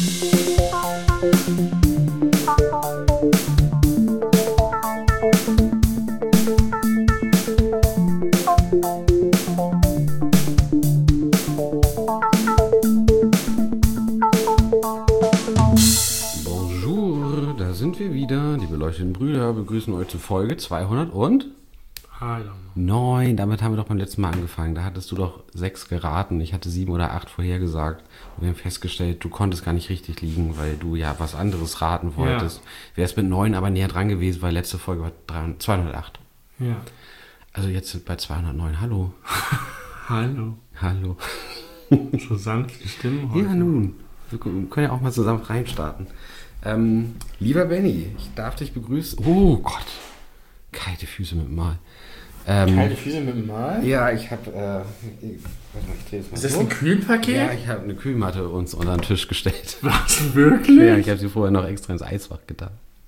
Bonjour, da sind wir wieder. Die beleuchteten Brüder begrüßen euch zu Folge 209. Damit haben wir doch beim letzten Mal angefangen. Da hattest du doch 6 geraten. Ich hatte 7 oder 8 vorhergesagt. Und wir haben festgestellt, du konntest gar nicht richtig liegen, weil du ja was anderes raten wolltest. Ja. Wärst mit 9 aber näher dran gewesen, weil letzte Folge war 208. Ja. Also jetzt sind wir bei 209. Hallo. Hallo. So sanfte Stimmen heute. Ja, nun. Wir können ja auch mal zusammen reinstarten. Lieber Benni, ich darf dich begrüßen. Oh Gott. Kalte Füße mit dem Mal. Kalte Füße mit dem Mal? Ja, ich habe... Ist das ein Kühlpaket? Ja, ich habe eine Kühlmatte uns unter den Tisch gestellt. Was, wirklich? Ja, ich habe sie vorher noch extra ins Eisfach getan.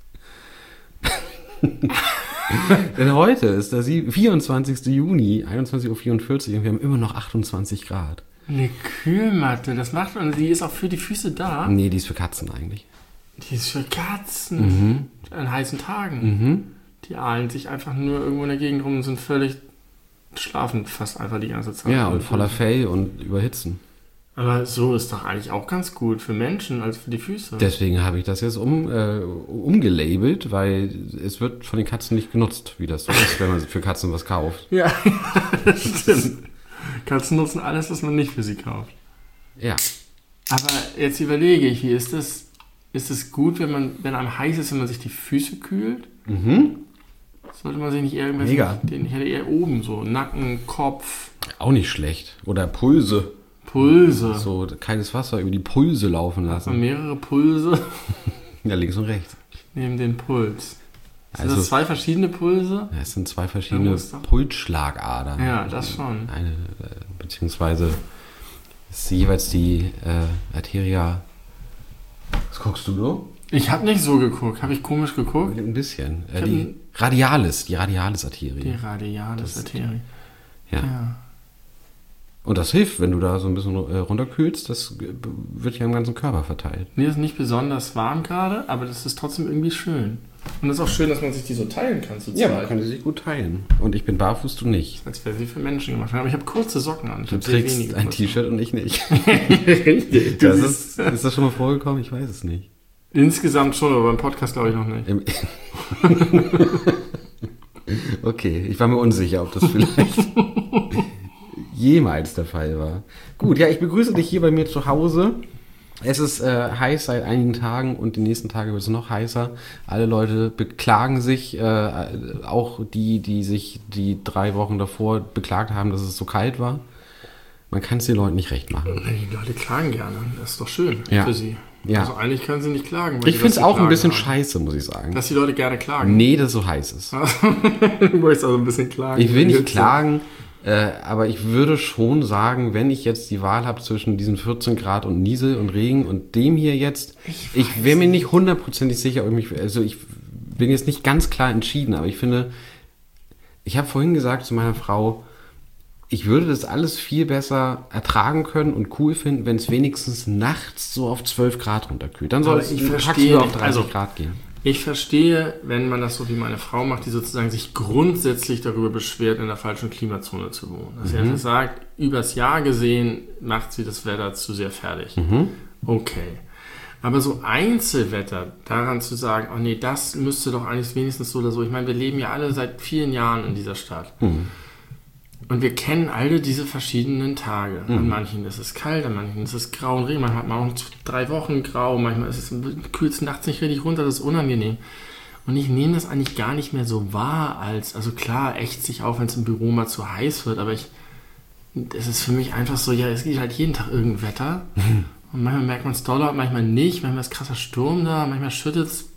Denn heute ist der 24. Juni, 21.44 Uhr und wir haben immer noch 28 Grad. Eine Kühlmatte, das macht man, die ist auch für die Füße da? Nee, die ist für Katzen eigentlich. Die ist für Katzen? An heißen Tagen? Die ahlen sich einfach nur irgendwo in der Gegend rum und sind völlig schlafen fast einfach die ganze Zeit. Ja, und voller Fell und überhitzen. Aber so ist doch eigentlich auch ganz gut für Menschen als für die Füße. Deswegen habe ich das jetzt umgelabelt, weil es wird von den Katzen nicht genutzt, wie das so ist, wenn man für Katzen was kauft. Ja, das stimmt. Katzen nutzen alles, was man nicht für sie kauft. Ja. Aber jetzt überlege ich, wie ist das? Ist es gut, wenn einem heiß ist, wenn man sich die Füße kühlt? Sollte man sich nicht irgendwas... Mega. Ich hätte eher oben so, Nacken, Kopf. Auch nicht schlecht. Oder Pulse. So kaltes Wasser über die Pulse laufen lassen. Also mehrere Pulse. Ja, links und rechts. Neben den Puls. Sind Also, das 2 verschiedene Pulse? Ja, es sind 2 verschiedene Pulsschlagadern. Ja, das schon. Beziehungsweise ist jeweils die Arteria... Was guckst du so? Ich habe nicht so geguckt. Habe ich komisch geguckt? Ein bisschen. Die Radialis-Arterie. Die Radialis-Arterie. Ja. Und das hilft, wenn du da so ein bisschen runterkühlst, das wird ja im ganzen Körper verteilt. Mir ist nicht besonders warm gerade, aber das ist trotzdem irgendwie schön. Und es ist auch schön, dass man sich die so teilen kann zu zweit. Ja, man kann die sich gut teilen. Und ich bin barfuß, du nicht. Als wäre sie für Menschen gemacht. Aber ich habe kurze Socken an. Du trägst ein T-Shirt und ich nicht. Richtig. Ist das schon mal vorgekommen? Ich weiß es nicht. Insgesamt schon, aber beim Podcast glaube ich noch nicht. Okay, ich war mir unsicher, ob das vielleicht jemals der Fall war. Gut, ja, ich begrüße dich hier bei mir zu Hause. Es ist heiß seit einigen Tagen und die nächsten Tage wird es noch heißer. Alle Leute beklagen sich, auch die sich die 3 Wochen davor beklagt haben, dass es so kalt war. Man kann es den Leuten nicht recht machen. Die Leute klagen gerne. Das ist doch schön für sie. Ja. Also eigentlich können sie nicht klagen. Ich finde es auch ein bisschen scheiße, muss ich sagen. Dass die Leute gerne klagen? Nee, dass es so heiß ist. Du wolltest also ein bisschen klagen. Ich will nicht klagen, aber ich würde schon sagen, wenn ich jetzt die Wahl habe zwischen diesen 14 Grad und Niesel und Regen und dem hier jetzt, ich wäre mir nicht 100% sicher, ob ich bin jetzt nicht ganz klar entschieden, aber ich finde, ich habe vorhin gesagt zu meiner Frau, ich würde das alles viel besser ertragen können und cool finden, wenn es wenigstens nachts so auf 12 Grad runterkühlt. Dann soll es tagsüber auf 30 Grad gehen. Ich verstehe, wenn man das so wie meine Frau macht, die sozusagen sich grundsätzlich darüber beschwert, in der falschen Klimazone zu wohnen. Dass sie einfach sagt, übers Jahr gesehen macht sie das Wetter zu sehr fertig. Okay. Aber so Einzelwetter, daran zu sagen, oh nee, das müsste doch eigentlich wenigstens so oder so. Ich meine, wir leben ja alle seit vielen Jahren in dieser Stadt. Und wir kennen alle diese verschiedenen Tage. An manchen ist es kalt, an manchen ist es grau und Regen. Manchmal hat man auch 3 Wochen grau, manchmal ist es kühlt nachts nicht richtig runter, das ist unangenehm. Und ich nehme das eigentlich gar nicht mehr so wahr also klar, ächzt sich auf, wenn es im Büro mal zu heiß wird, aber es ist für mich einfach so, ja, es gibt halt jeden Tag irgendein Wetter. Und manchmal merkt man es doller, manchmal nicht, manchmal ist krasser Sturm da, manchmal schüttet es.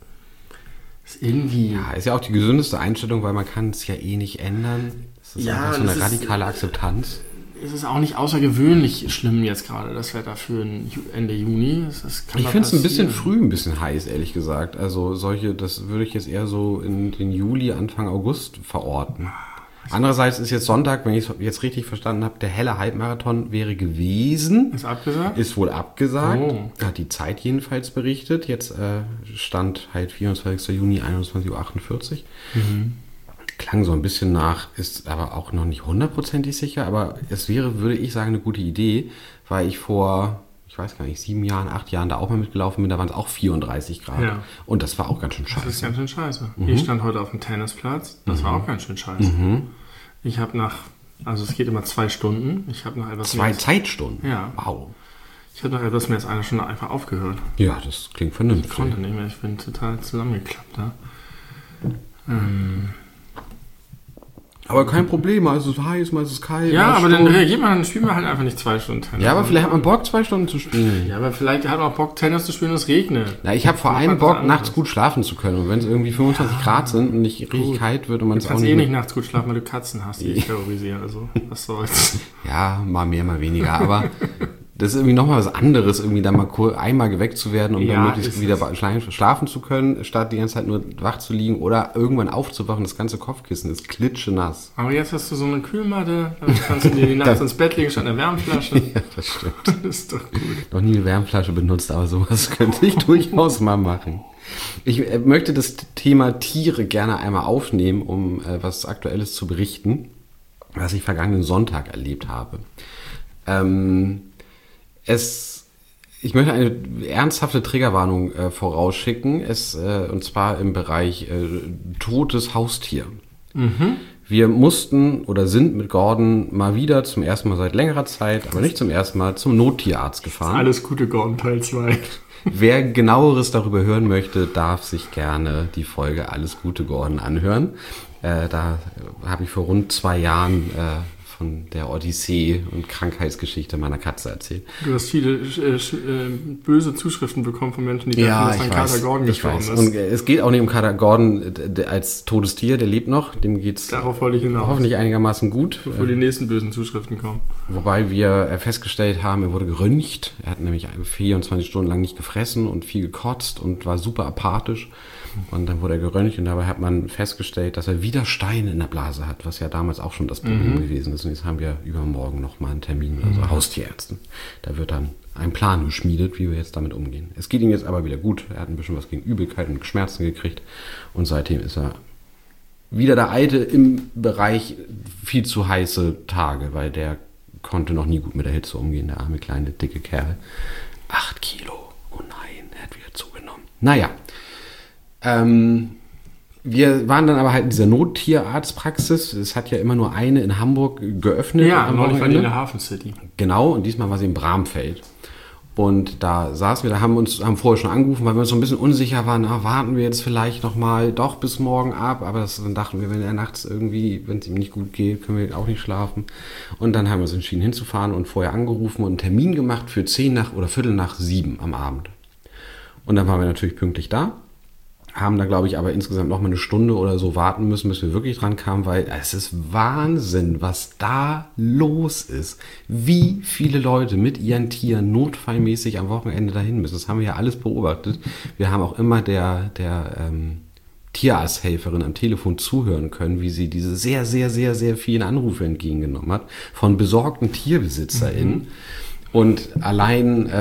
Ist irgendwie... Ja, ist ja auch die gesündeste Einstellung, weil man kann es ja eh nicht ändern. Es ist einfach so eine radikale Akzeptanz. Es ist auch nicht außergewöhnlich schlimm jetzt gerade, das Wetter für Ende Juni. Ich finde es ein bisschen früh, ein bisschen heiß, ehrlich gesagt. Also das würde ich jetzt eher so in den Juli, Anfang August verorten. Andererseits ist jetzt Sonntag, wenn ich es jetzt richtig verstanden habe, der helle Halbmarathon wäre gewesen. Ist abgesagt? Ist wohl abgesagt. Oh. Hat die Zeit jedenfalls berichtet. Jetzt stand halt 24. Juni, 21.48 Uhr. Klang so ein bisschen nach, ist aber auch noch nicht hundertprozentig sicher, aber es wäre, würde ich sagen, eine gute Idee, weil ich vor, ich weiß gar nicht, 7 Jahren, 8 Jahren da auch mal mitgelaufen bin, da waren es auch 34 Grad. Ja. Und das war auch ganz schön scheiße. Das ist ganz schön scheiße. Ich stand heute auf dem Tennisplatz, das war auch ganz schön scheiße. Ich habe also es geht immer 2 Stunden, ich habe nach etwas 2 Zeitstunden? Ja. Wow. Ich habe nach etwas mehr als einer Stunde einfach aufgehört. Ja, das klingt vernünftig. Ich konnte nicht mehr, ich bin total zusammengeklappt. Ne? Aber kein Problem, mal ist es heiß, mal ist es kalt. Ja, aber dann spielen wir halt einfach nicht 2 Stunden Tennis. Ja, aber vielleicht hat man Bock, 2 Stunden zu spielen. Ja, aber vielleicht hat man auch Bock, Tennis zu spielen und es regnet. Na, ich habe vor allem Bock, nachts gut schlafen zu können. Und wenn es irgendwie 25 Grad sind und nicht richtig kalt wird und man es Du auch kannst nicht... nicht nachts gut schlafen, weil du Katzen hast, die ich terrorisiere. Also, was soll's. Ja, mal mehr, mal weniger. Aber das ist irgendwie nochmal was anderes, irgendwie da mal einmal geweckt zu werden, um dann möglichst wieder schlafen zu können, statt die ganze Zeit nur wach zu liegen oder irgendwann aufzuwachen. Das ganze Kopfkissen ist klitschenass. Aber jetzt hast du so eine Kühlmatte, dann kannst du dir die nachts ins Bett legen statt einer Wärmflasche. Ja, das stimmt. Das ist doch gut. Noch nie eine Wärmflasche benutzt, aber sowas könnte ich durchaus mal machen. Ich möchte das Thema Tiere gerne einmal aufnehmen, um was Aktuelles zu berichten, was ich vergangenen Sonntag erlebt habe. Ich möchte eine ernsthafte Triggerwarnung vorausschicken, und zwar im Bereich totes Haustier. Wir mussten oder sind mit Gordon mal wieder zum ersten Mal seit längerer Zeit, aber nicht zum ersten Mal, zum Nottierarzt gefahren. Alles Gute, Gordon, Teil 2. Wer genaueres darüber hören möchte, darf sich gerne die Folge Alles Gute, Gordon anhören. Da habe ich vor rund 2 Jahren von der Odyssee und Krankheitsgeschichte meiner Katze erzählt. Du hast viele böse Zuschriften bekommen von Menschen, die dachten, dass ein Kater Gordon gestorben ist. Und es geht auch nicht um Kater Gordon als totes Tier, der lebt noch, dem geht's darauf wollte ich hinaus. Hoffentlich einigermaßen gut. Bevor die nächsten bösen Zuschriften kommen. Wobei wir festgestellt haben, er wurde geröntgt. Er hat nämlich 24 Stunden lang nicht gefressen und viel gekotzt und war super apathisch. Und dann wurde er geröntgt und dabei hat man festgestellt, dass er wieder Steine in der Blase hat, was ja damals auch schon das Problem gewesen ist. Und jetzt haben wir übermorgen nochmal einen Termin mit unserer Haustierärztin. Da wird dann ein Plan geschmiedet, wie wir jetzt damit umgehen. Es geht ihm jetzt aber wieder gut. Er hat ein bisschen was gegen Übelkeit und Schmerzen gekriegt. Und seitdem ist er wieder der Alte im Bereich viel zu heiße Tage, weil der konnte noch nie gut mit der Hitze umgehen, der arme, kleine, dicke Kerl. 8 Kilo. Oh nein, er hat wieder zugenommen. Naja. Wir waren dann aber halt in dieser Nottierarztpraxis. Es hat ja immer nur eine in Hamburg geöffnet. Ja, neulich war die in der Hafen City. Genau, und diesmal war sie in Bramfeld. Und da saßen wir, haben vorher schon angerufen, weil wir uns so ein bisschen unsicher waren, warten wir jetzt vielleicht nochmal doch bis morgen ab. Aber dann dachten wir, wenn er nachts irgendwie, wenn es ihm nicht gut geht, können wir auch nicht schlafen. Und dann haben wir uns entschieden hinzufahren und vorher angerufen und einen Termin gemacht für 7:45 am Abend. Und dann waren wir natürlich pünktlich da. Haben da, glaube ich, aber insgesamt noch mal eine Stunde oder so warten müssen, bis wir wirklich dran kamen, weil es ist Wahnsinn, was da los ist. Wie viele Leute mit ihren Tieren notfallmäßig am Wochenende dahin müssen. Das haben wir ja alles beobachtet. Wir haben auch immer der Tierarzthelferin am Telefon zuhören können, wie sie diese sehr, sehr, sehr, sehr vielen Anrufe entgegengenommen hat von besorgten TierbesitzerInnen. Und allein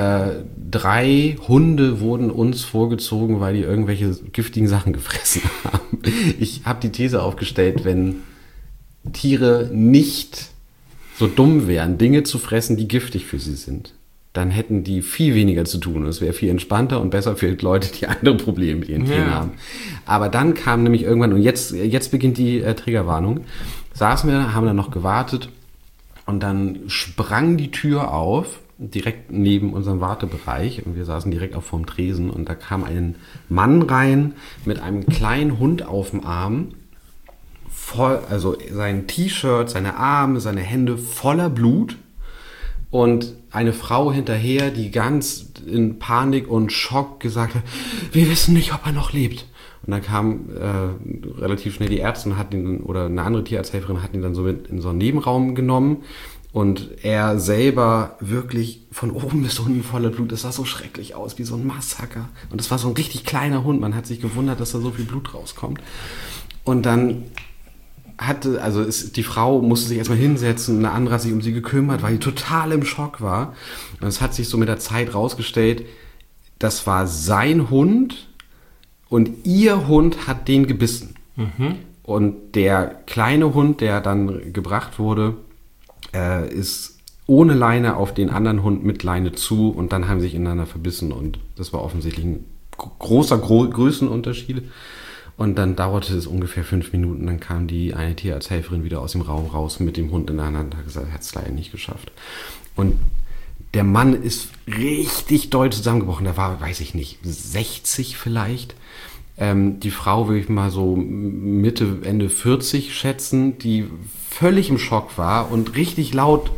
3 Hunde wurden uns vorgezogen, weil die irgendwelche giftigen Sachen gefressen haben. Ich habe die These aufgestellt, wenn Tiere nicht so dumm wären, Dinge zu fressen, die giftig für sie sind, dann hätten die viel weniger zu tun. Es wäre viel entspannter und besser für Leute, die andere Probleme mit ihren Tieren haben. Aber dann kam nämlich irgendwann, und jetzt beginnt die Triggerwarnung, saßen wir, haben dann noch gewartet. Und dann sprang die Tür auf, direkt neben unserem Wartebereich. Und wir saßen direkt auch vorm Tresen. Und da kam ein Mann rein mit einem kleinen Hund auf dem Arm. Also sein T-Shirt, seine Arme, seine Hände voller Blut. Und eine Frau hinterher, die ganz in Panik und Schock gesagt hat, wir wissen nicht, ob er noch lebt. Und dann kam relativ schnell die Ärztin oder eine andere Tierarzthelferin hat ihn dann so mit in so einen Nebenraum genommen und er selber wirklich von oben bis unten voller Blut. Das sah so schrecklich aus, wie so ein Massaker. Und das war so ein richtig kleiner Hund. Man hat sich gewundert, dass da so viel Blut rauskommt. Und dann die Frau musste sich erstmal hinsetzen, eine andere hat sich um sie gekümmert, weil die total im Schock war. Und es hat sich so mit der Zeit rausgestellt, das war sein Hund und ihr Hund hat den gebissen. Und der kleine Hund, der dann gebracht wurde, ist ohne Leine auf den anderen Hund mit Leine zu und dann haben sie sich ineinander verbissen und das war offensichtlich ein großer Größenunterschied. Und dann dauerte es ungefähr 5 Minuten, dann kam eine Tierarzthelferin wieder aus dem Raum raus mit dem Hund in der Hand und hat gesagt, er hat es leider nicht geschafft. Und der Mann ist richtig doll zusammengebrochen, der war, weiß ich nicht, 60 vielleicht. Die Frau würde ich mal so Mitte, Ende 40 schätzen, die völlig im Schock war und richtig laut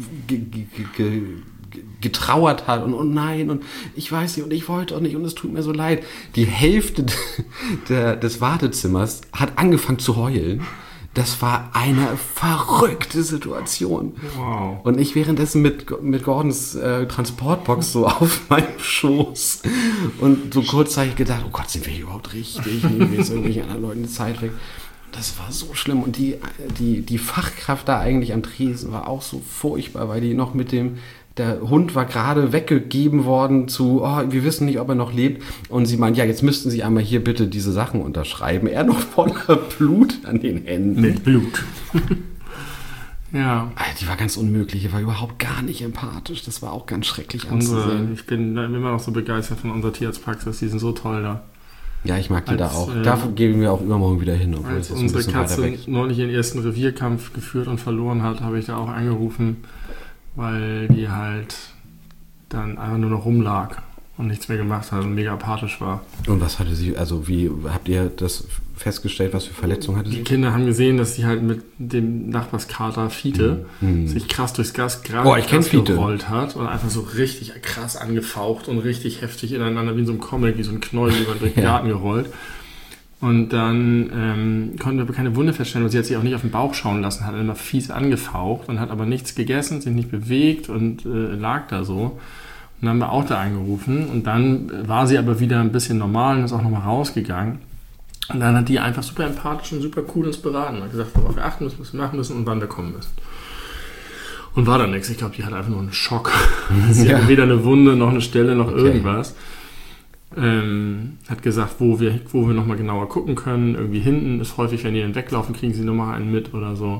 getrauert hat und oh nein und ich weiß nicht und ich wollte auch nicht und es tut mir so leid. Die Hälfte des Wartezimmers hat angefangen zu heulen. Das war eine verrückte Situation. Wow. Und ich währenddessen mit Gordons Transportbox so auf meinem Schoß und so kurzzeitig gedacht, oh Gott, sind wir hier überhaupt richtig? Nehmen wir jetzt irgendwelchen anderen Leuten die Zeit weg? Das war so schlimm. Und die Fachkraft da eigentlich am Tresen war auch so furchtbar, weil die noch der Hund war gerade weggegeben worden wir wissen nicht, ob er noch lebt. Und sie meint, ja, jetzt müssten Sie einmal hier bitte diese Sachen unterschreiben. Er noch voller Blut an den Händen. Mit Blut. Ja. Die war ganz unmöglich. Die war überhaupt gar nicht empathisch. Das war auch ganz schrecklich anzusehen. Ich bin immer noch so begeistert von unserer Tierarztpraxis. Die sind so toll da. Ja, ich mag die da auch. Dafür gehen wir auch übermorgen wieder hin. Als unsere Katze neulich ihren ersten Revierkampf geführt und verloren hat, habe ich da auch angerufen, weil die halt dann einfach nur noch rumlag und nichts mehr gemacht hat und mega apathisch war. Und was hatte sie, also wie habt ihr das festgestellt, was für Verletzungen hatte sie? Die Kinder haben gesehen, dass sie halt mit dem Nachbarskater Fiete sich krass durchs Gas gerollt hat und einfach so richtig krass angefaucht und richtig heftig ineinander wie in so einem Comic, wie so ein Knäuel über den Garten gerollt. Und dann konnten wir keine Wunde feststellen und sie hat sich auch nicht auf den Bauch schauen lassen, hat immer fies angefaucht und hat aber nichts gegessen, sich nicht bewegt und lag da so. Und dann haben wir auch da angerufen und dann war sie aber wieder ein bisschen normal und ist auch nochmal rausgegangen. Und dann hat die einfach super empathisch und super cool uns beraten. Hat gesagt, worauf wir achten müssen, was wir machen müssen und wann wir kommen müssen. Und war dann nichts. Ich glaube, die hatte einfach nur einen Schock. Sie hatte weder eine Wunde, noch eine Stelle, noch irgendwas. Hat gesagt, wo wir nochmal genauer gucken können. Irgendwie hinten ist häufig, wenn die dann weglaufen, kriegen sie nochmal einen mit oder so.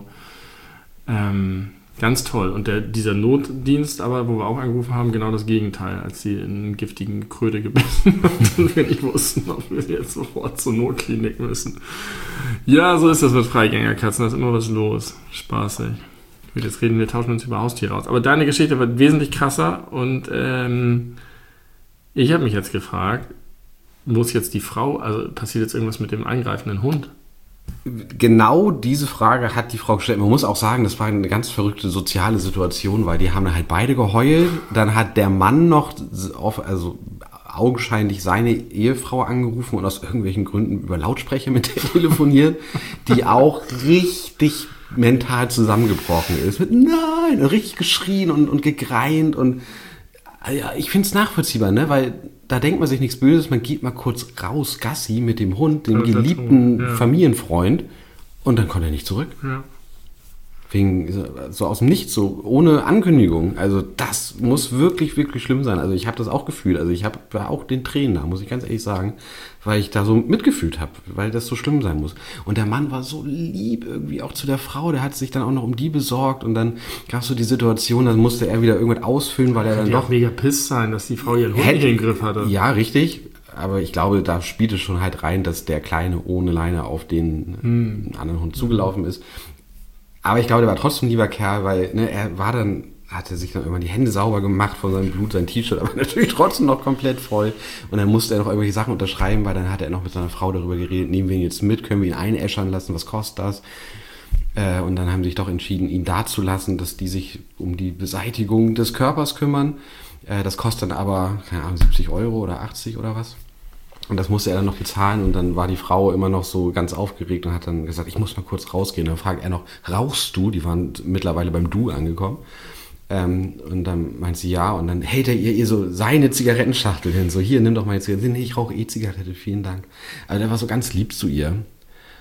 Ganz toll. Und dieser Notdienst aber, wo wir auch angerufen haben, genau das Gegenteil, als sie in einen giftigen Kröte gebissen hat und wir nicht wussten, ob wir jetzt sofort zur Notklinik müssen. Ja, so ist das mit Freigängerkatzen, da ist immer was los. Spaßig. Gut, jetzt wir tauschen uns über Haustiere aus. Aber deine Geschichte wird wesentlich krasser und ich habe mich jetzt gefragt, muss jetzt die Frau, also passiert jetzt irgendwas mit dem angreifenden Hund? Genau diese Frage hat die Frau gestellt. Man muss auch sagen, das war eine ganz verrückte soziale Situation, weil die haben dann halt beide geheult. Dann hat der Mann noch, augenscheinlich seine Ehefrau angerufen und aus irgendwelchen Gründen über Lautsprecher mit der telefoniert, die auch richtig mental zusammengebrochen ist. Mit nein, und richtig geschrien und gegreint und ja, ich finde es nachvollziehbar, ne, weil da denkt man sich nichts Böses, man geht mal kurz raus, Gassi mit dem Hund, dem geliebten Familienfreund und dann kommt er nicht zurück. Ja. Wegen, so aus dem Nichts, so ohne Ankündigung. Also das muss wirklich, wirklich schlimm sein. Also ich habe das auch gefühlt. Also ich habe auch den Tränen da, muss ich ganz ehrlich sagen, weil ich da so mitgefühlt habe, weil das so schlimm sein muss. Und der Mann war so lieb irgendwie auch zu der Frau, der hat sich dann auch noch um die besorgt und dann gab es so die Situation, dann musste er wieder irgendwas ausfüllen, weil er dann doch... mega piss sein, dass die Frau ihren Hund nicht in den Griff hatte. Ja, richtig. Aber ich glaube, da spielte schon halt rein, dass der Kleine ohne Leine auf den anderen Hund zugelaufen ist. Aber ich glaube, der war trotzdem ein lieber Kerl, weil hatte sich dann irgendwann die Hände sauber gemacht von seinem Blut, sein T-Shirt, aber natürlich trotzdem noch komplett voll. Und dann musste er noch irgendwelche Sachen unterschreiben, weil dann hat er noch mit seiner Frau darüber geredet, nehmen wir ihn jetzt mit, können wir ihn einäschern lassen, was kostet das? Und dann haben sie sich doch entschieden, ihn da zu lassen, dass die sich um die Beseitigung des Körpers kümmern. Das kostet dann aber, keine Ahnung, 70 Euro oder 80 oder was. Und das musste er dann noch bezahlen und dann war die Frau immer noch so ganz aufgeregt und hat dann gesagt, ich muss mal kurz rausgehen. Dann fragt er noch, rauchst du? Die waren mittlerweile beim Du angekommen. Und dann meint sie ja und dann hält er ihr so seine Zigarettenschachtel hin. So, hier, nimm doch mal jetzt Zigaretten. Nee, ich rauche Zigarette, vielen Dank. Also der war so ganz lieb zu ihr.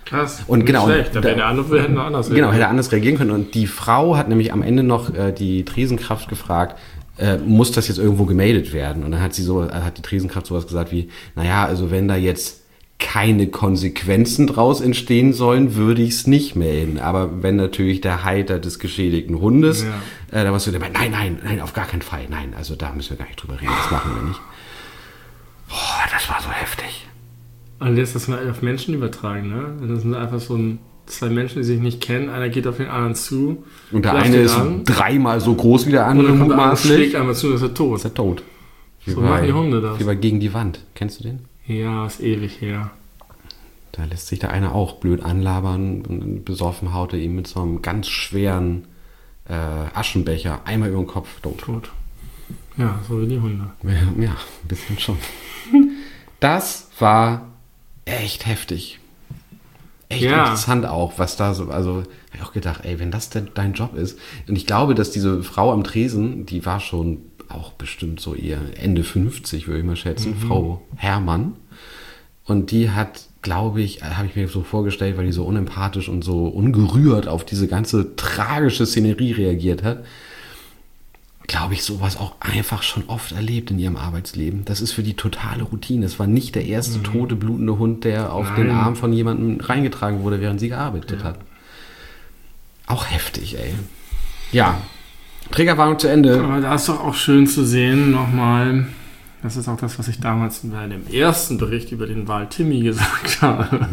Krass. Und genau. Schlecht. Da wäre der andere hätte noch anders Genau, hätte anders reagieren können. Und die Frau hat nämlich am Ende noch die Tresenkraft gefragt, muss das jetzt irgendwo gemeldet werden? Und dann hat die Tresenkraft sowas gesagt wie, naja, also wenn da jetzt keine Konsequenzen draus entstehen sollen, würde ich es nicht melden. Aber wenn natürlich der Halter des geschädigten Hundes, da warst du dabei, nein, auf gar keinen Fall, nein, also da müssen wir gar nicht drüber reden, das machen wir nicht. Boah, das war so heftig. Und jetzt das mal auf Menschen übertragen, ne? Das sind einfach zwei Menschen, die sich nicht kennen, einer geht auf den anderen zu. Und der eine ist dreimal so groß wie der andere. Und dann schlägt einmal zu und ist er tot. Ist er tot. So machen die Hunde das. Wie bei Gegen die Wand. Kennst du den? Ja, ist ewig her. Da lässt sich der eine auch blöd anlabern und besoffen haut er ihm mit so einem ganz schweren Aschenbecher einmal über den Kopf tot. Ja, so wie die Hunde. Ja, ein bisschen schon. Das war echt heftig. Echt interessant auch, was da so, also habe ich auch gedacht, ey, wenn das denn dein Job ist. Und ich glaube, dass diese Frau am Tresen, die war schon auch bestimmt so eher Ende 50, würde ich mal schätzen, Frau Herrmann. Und die hat, glaube ich, habe ich mir so vorgestellt, weil die so unempathisch und so ungerührt auf diese ganze tragische Szenerie reagiert hat, glaube ich, sowas auch einfach schon oft erlebt in ihrem Arbeitsleben. Das ist für die totale Routine. Es war nicht der erste tote, blutende Hund, der auf den Arm von jemandem reingetragen wurde, während sie gearbeitet hat. Auch heftig, ey. Ja, Triggerwarnung zu Ende. Aber da ist doch auch schön zu sehen, nochmal, das ist auch das, was ich damals bei dem ersten Bericht über den Wal Timmy gesagt habe.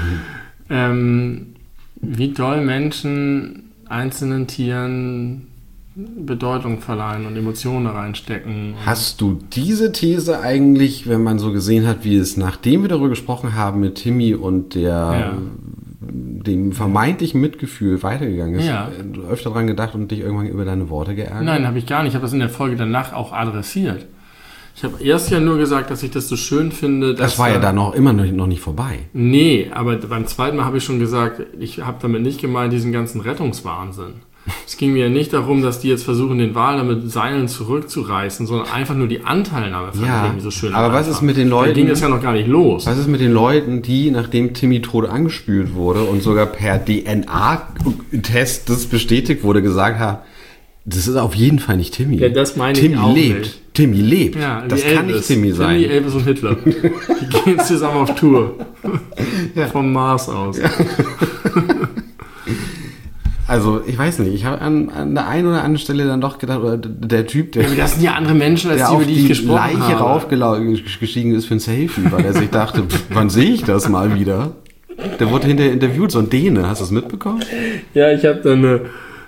Wie doll Menschen einzelnen Tieren Bedeutung verleihen und Emotionen reinstecken. Hast du diese These eigentlich, wenn man so gesehen hat, wie es, nachdem wir darüber gesprochen haben mit Timmy und dem vermeintlichen Mitgefühl weitergegangen ist, öfter dran gedacht und dich irgendwann über deine Worte geärgert? Nein, habe ich gar nicht. Ich habe das in der Folge danach auch adressiert. Ich habe erst ja nur gesagt, dass ich das so schön finde. Das war ja da immer noch nicht vorbei. Nee, aber beim zweiten Mal habe ich schon gesagt, ich habe damit nicht gemeint, diesen ganzen Rettungswahnsinn. Es ging mir ja nicht darum, dass die jetzt versuchen, den Wal mit Seilen zurückzureißen, sondern einfach nur die Anteilnahme fand ich irgendwie so schön. Aber was ist mit den Leuten? Da ging das ja noch gar nicht los. Was ist mit den Leuten, die, nachdem Timmy tot angespült wurde und sogar per DNA-Test das bestätigt wurde, gesagt haben, das ist auf jeden Fall nicht Timmy. Ja, das meine Timmy ich auch lebt. nicht. Timmy lebt. Ja, das kann nicht Timmy sein. Timmy, Elvis und Hitler. Die gehen zusammen auf Tour. Vom Mars aus. Ja. Also, ich weiß nicht, ich habe an der einen oder anderen Stelle dann doch gedacht, oder der Typ, der... Ja, aber das sind ja andere Menschen, als die, über die ich gesprochen habe. Der auf die Leiche raufgestiegen ist für ein Selfie, weil er sich dachte, wann sehe ich das mal wieder? Der wurde hinterher interviewt, so ein Däne, hast du das mitbekommen? Ja, ich habe dann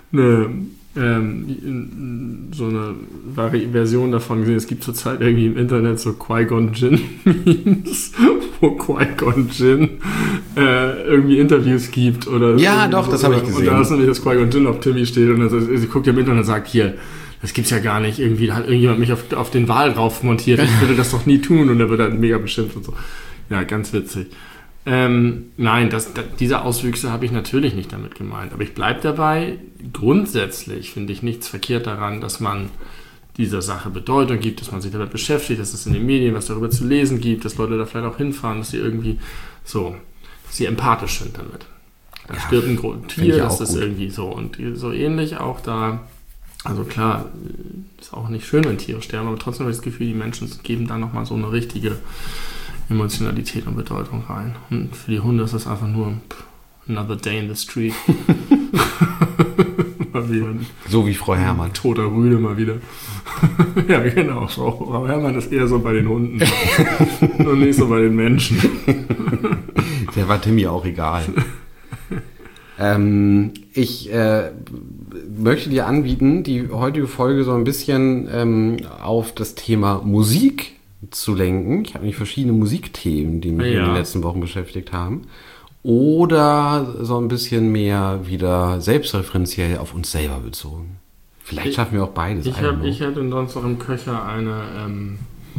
so eine Version davon gesehen. Es gibt zurzeit irgendwie im Internet so Qui-Gon Jinn-Memes, wo Qui-Gon Jinn irgendwie Interviews gibt. Oder ja, doch, das habe ich gesehen. Und da ist nämlich, dass Qui-Gon Jinn auf Timmy steht und sie guckt ja im Internet und sagt, hier, das gibt's ja gar nicht. Irgendwie hat irgendjemand mich auf den Wal drauf montiert. Ich würde das doch nie tun. Und er wird halt mega beschimpft und so. Ja, ganz witzig. Nein, diese Auswüchse habe ich natürlich nicht damit gemeint. Aber ich bleibe dabei, grundsätzlich finde ich nichts verkehrt daran, dass man dieser Sache Bedeutung gibt, dass man sich damit beschäftigt, dass es in den Medien was darüber zu lesen gibt, dass Leute da vielleicht auch hinfahren, dass sie irgendwie so, dass sie empathisch sind damit. Da stirbt ein Tier, das ist irgendwie so. Und so ähnlich auch da, also klar, ist auch nicht schön, wenn Tiere sterben, aber trotzdem habe ich das Gefühl, die Menschen geben da nochmal so eine richtige Emotionalität und Bedeutung rein. Und für die Hunde ist das einfach nur another day in the street. So wie Frau Herrmann. Toter Rüde mal wieder. Ja, genau. Frau Herrmann ist eher so bei den Hunden und nicht so bei den Menschen. Der war Timmy auch egal. Ich möchte dir anbieten, die heutige Folge so ein bisschen auf das Thema Musik zu lenken. Ich habe nämlich verschiedene Musikthemen, die mich in den letzten Wochen beschäftigt haben. Oder so ein bisschen mehr wieder selbstreferenziell auf uns selber bezogen. Vielleicht schaffen wir auch beides. Ich hätte sonst noch im Köcher eine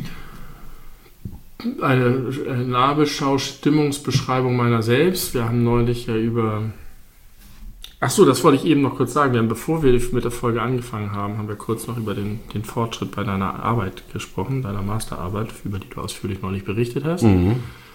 Nabelschau-Stimmungsbeschreibung meiner selbst. Wir haben neulich ja über... Achso, das wollte ich eben noch kurz sagen. Bevor wir mit der Folge angefangen haben, haben wir kurz noch über den Fortschritt bei deiner Arbeit gesprochen, deiner Masterarbeit, über die du ausführlich noch nicht berichtet hast. Mhm.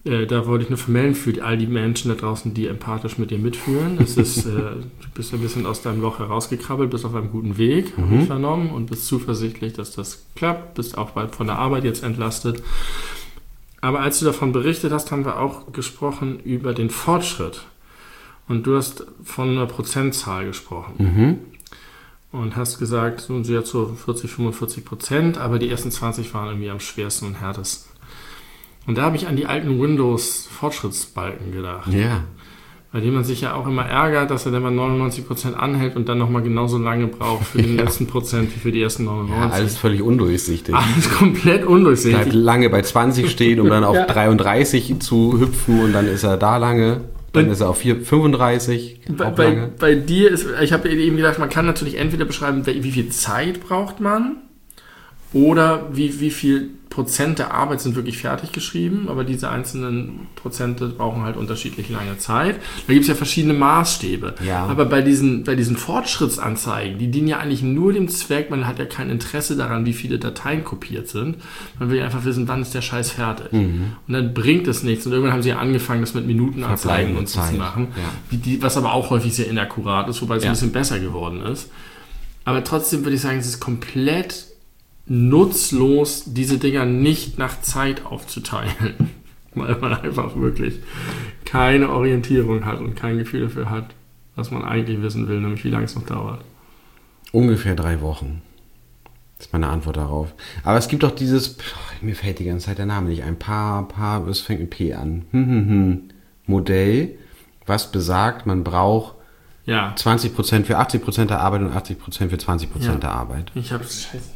Da wollte ich nur vermelden für all die Menschen da draußen, die empathisch mit dir mitfühlen. Es ist, du bist ein bisschen aus deinem Loch herausgekrabbelt, bist auf einem guten Weg, habe ich vernommen, und bist zuversichtlich, dass das klappt, bist auch bald von der Arbeit jetzt entlastet. Aber als du davon berichtet hast, haben wir auch gesprochen über den Fortschritt. Und du hast von einer Prozentzahl gesprochen. Und hast gesagt, so und so jetzt so 40-45%, aber die ersten 20 waren irgendwie am schwersten und härtesten. Und da habe ich an die alten Windows-Fortschrittsbalken gedacht. Ja. Bei dem man sich ja auch immer ärgert, dass er dann bei 99% anhält und dann nochmal genauso lange braucht für den letzten Prozent wie für die ersten 99%. Ja, alles völlig undurchsichtig. Alles komplett undurchsichtig. Bleibt lange bei 20 stehen, um dann auf 33 zu hüpfen, und dann ist er da lange. Dann ist er auf 35. Bei dir ist, ich habe eben gedacht, man kann natürlich entweder beschreiben, wie viel Zeit braucht man, oder wie viel Prozent der Arbeit sind wirklich fertig geschrieben, aber diese einzelnen Prozente brauchen halt unterschiedlich lange Zeit. Da gibt es ja verschiedene Maßstäbe. Ja. Aber bei diesen Fortschrittsanzeigen, die dienen ja eigentlich nur dem Zweck, man hat ja kein Interesse daran, wie viele Dateien kopiert sind. Man will ja einfach wissen, wann ist der Scheiß fertig. Und dann bringt es nichts. Und irgendwann haben sie ja angefangen, das mit Minutenanzeigen und so zu machen, was aber auch häufig sehr inakkurat ist, wobei es ein bisschen besser geworden ist. Aber trotzdem würde ich sagen, es ist komplett nutzlos, diese Dinger nicht nach Zeit aufzuteilen, weil man einfach wirklich keine Orientierung hat und kein Gefühl dafür hat, was man eigentlich wissen will, nämlich wie lange es noch dauert. Ungefähr 3 Wochen. Das ist meine Antwort darauf. Aber es gibt doch dieses, mir fällt die ganze Zeit der Name nicht ein, es fängt mit P an, Modell, was besagt, man braucht 20% für 80% der Arbeit und 80% für 20% der Arbeit. Ich hab's scheiße.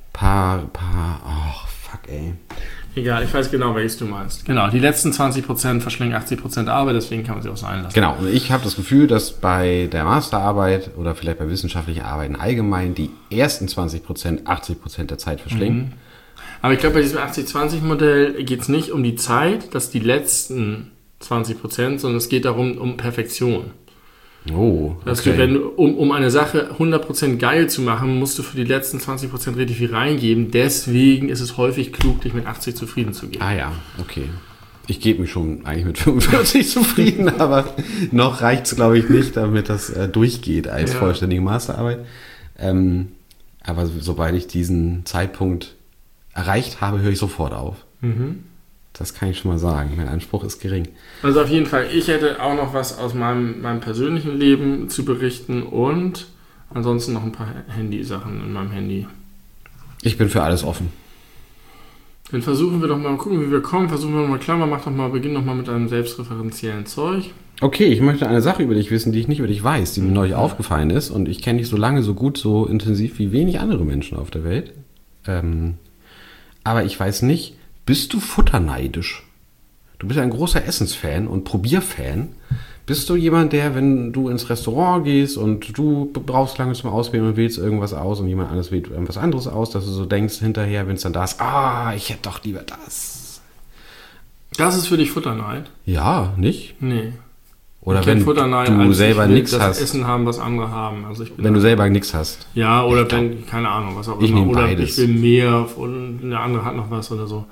Fuck, ey. Egal, ich weiß genau, welches du meinst. Genau, die letzten 20% verschlingen 80% Arbeit, deswegen kann man sie auch sein lassen. Genau, und ich habe das Gefühl, dass bei der Masterarbeit oder vielleicht bei wissenschaftlichen Arbeiten allgemein die ersten 20% 80% der Zeit verschlingen. Aber ich glaube, bei diesem 80-20-Modell geht es nicht um die Zeit, dass die letzten 20%, sondern es geht darum, um Perfektion. Oh, okay. Dass du, um eine Sache 100% geil zu machen, musst du für die letzten 20% richtig viel reingeben. Deswegen ist es häufig klug, dich mit 80 zufrieden zu geben. Ah ja, okay. Ich gebe mich schon eigentlich mit 45 zufrieden, aber noch reicht es, glaube ich, nicht, damit das durchgeht als vollständige Masterarbeit. Aber sobald ich diesen Zeitpunkt erreicht habe, höre ich sofort auf. Das kann ich schon mal sagen. Mein Anspruch ist gering. Also auf jeden Fall, ich hätte auch noch was aus meinem persönlichen Leben zu berichten und ansonsten noch ein paar Handy-Sachen in meinem Handy. Ich bin für alles offen. Dann versuchen wir doch mal gucken, wie wir kommen. Versuchen wir mal klar, beginn doch mal mit einem selbstreferenziellen Zeug. Okay, ich möchte eine Sache über dich wissen, die ich nicht über dich weiß, die mir neulich aufgefallen ist. Und ich kenne dich so lange, so gut, so intensiv wie wenig andere Menschen auf der Welt. Aber ich weiß nicht, bist du futterneidisch? Du bist ein großer Essensfan und Probierfan. Bist du jemand, der, wenn du ins Restaurant gehst und du brauchst lange zum Auswählen und wählst irgendwas aus und jemand anderes wählt irgendwas anderes aus, dass du so denkst hinterher, wenn es dann da ist, ich hätte doch lieber das. Das ist für dich Futterneid? Ja, nicht? Nee. Oder wenn du selber nichts hast. Das Essen haben, was andere haben. Also ich bin wenn du selber nichts hast. Ja, oder wenn, keine Ahnung, was auch immer. Ich nehme oder beides. Ich will mehr und der andere hat noch was oder so.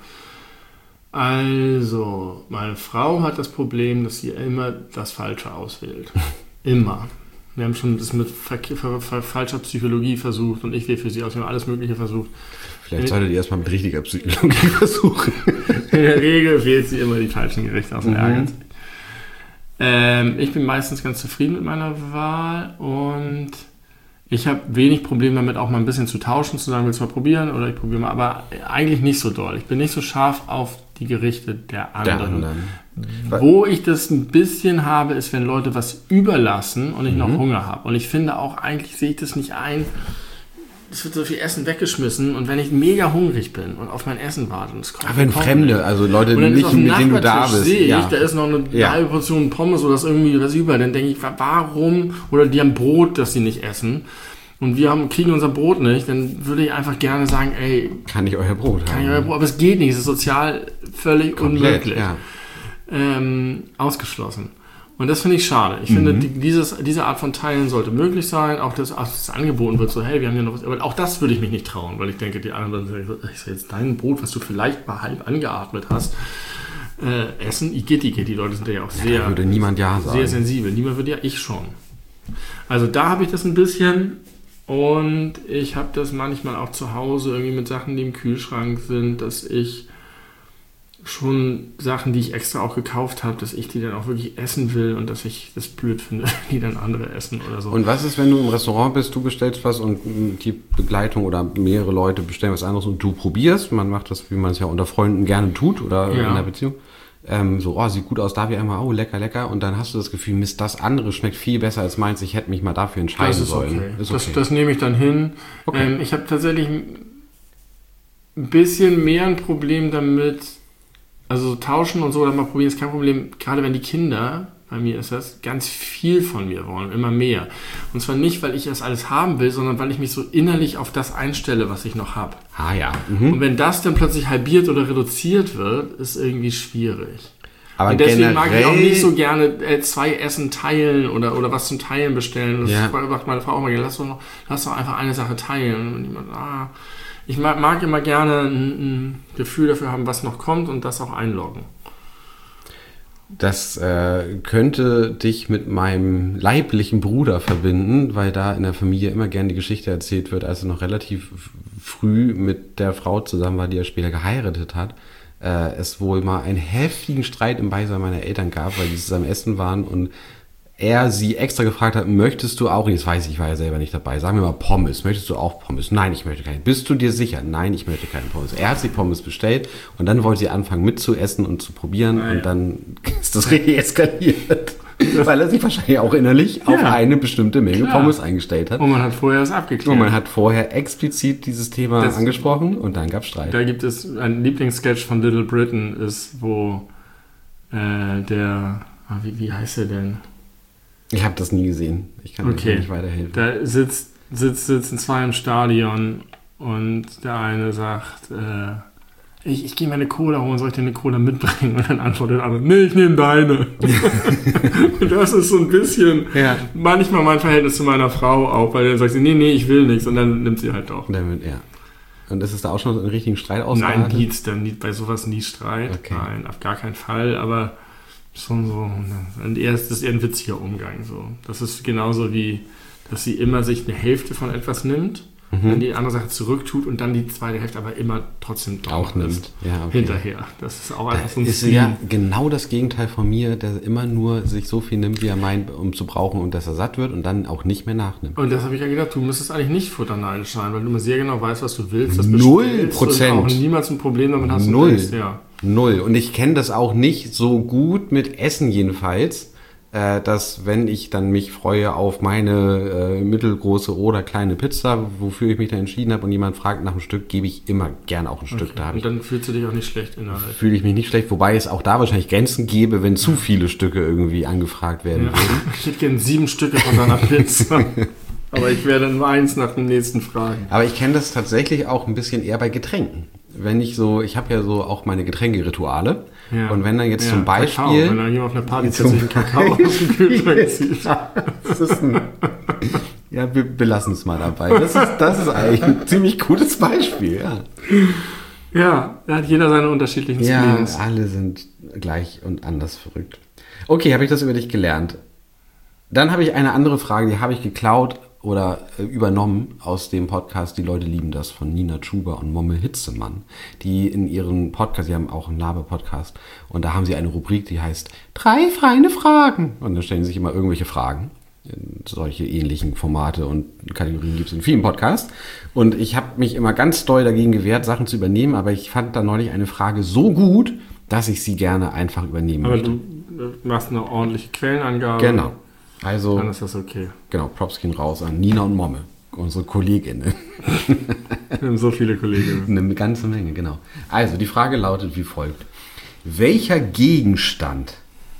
Also, meine Frau hat das Problem, dass sie immer das Falsche auswählt. Immer. Wir haben schon das mit falscher Psychologie versucht und ich will für sie aus. Wir haben alles Mögliche versucht. Vielleicht solltet ihr erstmal mit richtiger Psychologie versuchen. In der Regel wählt sie immer die falschen Gerichte aus dem Ärgern. Ich bin meistens ganz zufrieden mit meiner Wahl und ich habe wenig Probleme damit, auch mal ein bisschen zu tauschen, zu sagen, willst du mal probieren oder ich probiere mal, aber eigentlich nicht so doll. Ich bin nicht so scharf auf die Gerichte der anderen. Wo ich das ein bisschen habe, ist, wenn Leute was überlassen und ich noch Hunger habe. Und ich finde auch, eigentlich sehe ich das nicht ein, es wird so viel Essen weggeschmissen und wenn ich mega hungrig bin und auf mein Essen warte und es kommt. Aber wenn Fremde, also Leute, nicht mit denen du da bist. Sehe ich, da ist noch eine halbe Portion Pommes oder ist irgendwie was über, dann denke ich, warum? Oder die haben Brot, das sie nicht essen. Und wir kriegen unser Brot nicht, dann würde ich einfach gerne sagen, ey, kann ich euer Brot haben? Aber es geht nicht, es ist sozial völlig komplett unmöglich. Ja. Ausgeschlossen. Und das finde ich schade. Ich finde, diese Art von Teilen sollte möglich sein. Auch das angeboten wird, so, hey, wir haben hier noch was. Aber auch das würde ich mich nicht trauen, weil ich denke, die anderen sagen, ist jetzt dein Brot, was du vielleicht mal halb angeatmet hast. essen. Igitt, die Leute sind ja auch sehr... Da würde niemand Ja sagen. Sehr sensibel. Niemand würde ja, ich schon. Also da habe ich das ein bisschen und ich habe das manchmal auch zu Hause irgendwie mit Sachen, die im Kühlschrank sind, dass ich schon Sachen, die ich extra auch gekauft habe, dass ich die dann auch wirklich essen will und dass ich das blöd finde, die dann andere essen oder so. Und was ist, wenn du im Restaurant bist, du bestellst was und die Begleitung oder mehrere Leute bestellen was anderes und du probierst, man macht das, wie man es ja unter Freunden gerne tut oder in einer Beziehung, sieht gut aus, darf ich einmal, lecker und dann hast du das Gefühl, Mist, das andere schmeckt viel besser als meins, ich hätte mich mal dafür entscheiden sollen. Okay. Ist okay. Das nehme ich dann hin. Okay. Ich habe tatsächlich ein bisschen mehr ein Problem damit, also tauschen und so, oder mal probieren, ist kein Problem, gerade wenn die Kinder, bei mir ist das, ganz viel von mir wollen, immer mehr. Und zwar nicht, weil ich das alles haben will, sondern weil ich mich so innerlich auf das einstelle, was ich noch habe. Ah ja. Mhm. Und wenn das dann plötzlich halbiert oder reduziert wird, ist irgendwie schwierig. Aber und deswegen mag ich auch nicht so gerne 2 Essen teilen oder was zum Teilen bestellen. Das macht meine Frau auch mal gerne, lass doch einfach eine Sache teilen. Und jemand, ich mag immer gerne ein Gefühl dafür haben, was noch kommt und das auch einloggen. Das könnte dich mit meinem leiblichen Bruder verbinden, weil da in der Familie immer gerne die Geschichte erzählt wird, als er noch relativ früh mit der Frau zusammen war, die er später geheiratet hat. Es wohl mal einen heftigen Streit im Beisein meiner Eltern gab, weil die zusammen essen waren und er sie extra gefragt hat, möchtest du auch, jetzt weiß ich, war ja selber nicht dabei, sagen wir mal Pommes, möchtest du auch Pommes? Nein, ich möchte keine. Bist du dir sicher? Nein, ich möchte keine Pommes. Er hat sich Pommes bestellt und dann wollte sie anfangen mitzuessen und zu probieren und dann ist das richtig eskaliert. Weil er sich wahrscheinlich auch innerlich auf eine bestimmte Menge Pommes eingestellt hat. Und man hat vorher das abgeklärt. Und man hat vorher explizit dieses Thema angesprochen und dann gab es Streit. Da gibt es ein Lieblingssketch von Little Britain, ist, wo wie heißt er denn? Ich habe das nie gesehen. Ich kann dir nicht weiterhelfen. Da sitzen 2 im Stadion und der eine sagt, ich gehe mir eine Cola holen, soll ich dir eine Cola mitbringen? Und dann antwortet der andere, nee, ich nehme deine. Und das ist so ein bisschen manchmal mein Verhältnis zu meiner Frau auch, weil dann sagt sie, nee, ich will nichts und dann nimmt sie halt doch. Und ist es da auch schon so einen richtigen Streit ausgeartet? Nein, bei sowas nie Streit. Okay. Nein, auf gar keinen Fall, aber schon so, und das ist eher ein witziger Umgang. So. Das ist genauso wie, dass sie immer sich eine Hälfte von etwas nimmt, dann die andere Sache zurücktut und dann die zweite Hälfte aber immer trotzdem auch nimmt. Hinterher. Das ist auch einfach so ein ist ja genau das Gegenteil von mir, der immer nur sich so viel nimmt, wie er meint, um zu brauchen und dass er satt wird und dann auch nicht mehr nachnimmt. Und das habe ich ja gedacht, du müsstest eigentlich nicht futterneidisch sein, weil du immer sehr genau weißt, was du willst. Das 0%. Und auch niemals ein Problem damit hast. 0. 0. Und ich kenne das auch nicht so gut mit Essen jedenfalls, dass wenn ich dann mich freue auf meine mittelgroße oder kleine Pizza, wofür ich mich dann entschieden habe und jemand fragt nach einem Stück, gebe ich immer gern auch ein Stück. Und dann fühlst du dich auch nicht schlecht innerlich. Fühle ich mich nicht schlecht, wobei es auch da wahrscheinlich Grenzen gäbe, wenn zu viele Stücke irgendwie angefragt werden würden. Ich hätte gerne 7 Stücke von deiner Pizza. Aber ich werde nur 1 nach dem nächsten fragen. Aber ich kenne das tatsächlich auch ein bisschen eher bei Getränken. Wenn ich habe ja so auch meine Getränkerituale. Ja. Und wenn dann jetzt zum Beispiel... Kakao, wenn dann jemand auf einer Party tatsächlich einen Kakao aus dem Kühlschrank zieht. Wir belassen es mal dabei. Das ist eigentlich ein ziemlich gutes Beispiel, ja. Ja, da hat jeder seine unterschiedlichen Screens. Ja, alle sind gleich und anders verrückt. Okay, habe ich das über dich gelernt. Dann habe ich eine andere Frage, die habe ich geklaut oder übernommen aus dem Podcast Die Leute lieben das von Nina Chuba und Momme Hitzemann, die in ihren Podcast, sie haben auch einen Laber-Podcast und da haben sie eine Rubrik, die heißt 3 feine Fragen und da stellen sie sich immer irgendwelche Fragen. Solche ähnlichen Formate und Kategorien gibt es in vielen Podcasts und ich habe mich immer ganz doll dagegen gewehrt, Sachen zu übernehmen, aber ich fand da neulich eine Frage so gut, dass ich sie gerne einfach übernehmen möchte. Aber du machst eine ordentliche Quellenangabe. Genau. Also, dann ist das okay. Genau, Props gehen raus an Nina und Momme, unsere Kolleginnen. Wir haben so viele Kolleginnen. Eine ganze Menge, genau. Also, die Frage lautet wie folgt. Welcher Gegenstand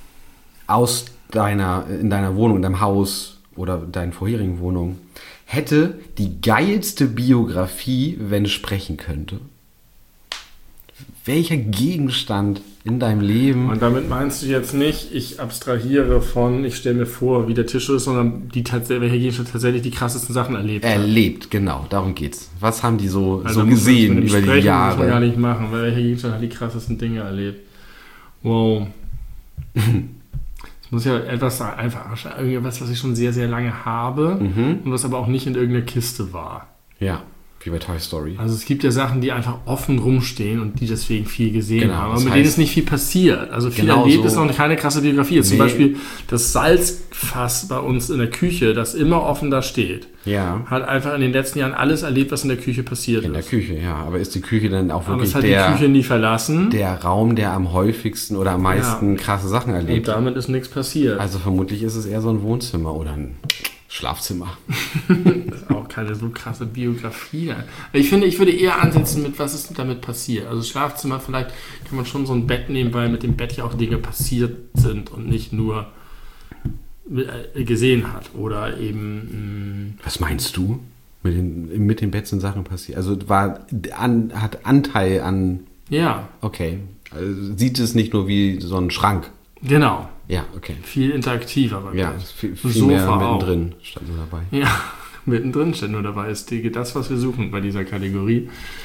in deiner Wohnung, in deinem Haus oder deinen vorherigen Wohnungen hätte die geilste Biografie, wenn es sprechen könnte? Welcher Gegenstand in deinem Leben... Und damit meinst du jetzt nicht, ich abstrahiere von, ich stelle mir vor, wie der Tisch ist, sondern welcher Gegenstand tatsächlich die krassesten Sachen erlebt hat. Erlebt, genau, darum geht's. Was haben die so gesehen über die Jahre? Das muss man gar nicht machen, weil welcher Gegenstand hat die krassesten Dinge erlebt. Wow. Es muss ja etwas sein, einfach irgendwas, was ich schon sehr, sehr lange habe und was aber auch nicht in irgendeiner Kiste war. Ja, wie bei Toy Story. Also es gibt ja Sachen, die einfach offen rumstehen und die deswegen viel gesehen haben. Aber das mit denen ist nicht viel passiert. Also viel erlebt ist auch keine krasse Biografie. Jetzt zum Beispiel das Salzfass bei uns in der Küche, das immer offen da steht, hat einfach in den letzten Jahren alles erlebt, was in der Küche passiert ist. In der Küche, ja. Aber ist die Küche dann auch wirklich die Küche nie verlassen? Der Raum, der am häufigsten oder am meisten krasse Sachen erlebt? Und damit ist nichts passiert. Also vermutlich ist es eher so ein Wohnzimmer oder ein Schlafzimmer. Das ist auch keine so krasse Biografie. Ich finde, ich würde eher ansetzen mit, was ist damit passiert. Also Schlafzimmer, vielleicht kann man schon so ein Bett nehmen, weil mit dem Bett ja auch Dinge passiert sind und nicht nur gesehen hat. Oder eben... Was meinst du? Mit dem Bett sind Sachen passiert? Also hat Anteil an... Ja. Okay. Also sieht es nicht nur wie so ein Schrank. Genau. Ja, okay. Viel interaktiver. Ja, viel mehr mittendrin stand nur dabei. Ja, mittendrin steht nur dabei. Ist das, was wir suchen bei dieser Kategorie.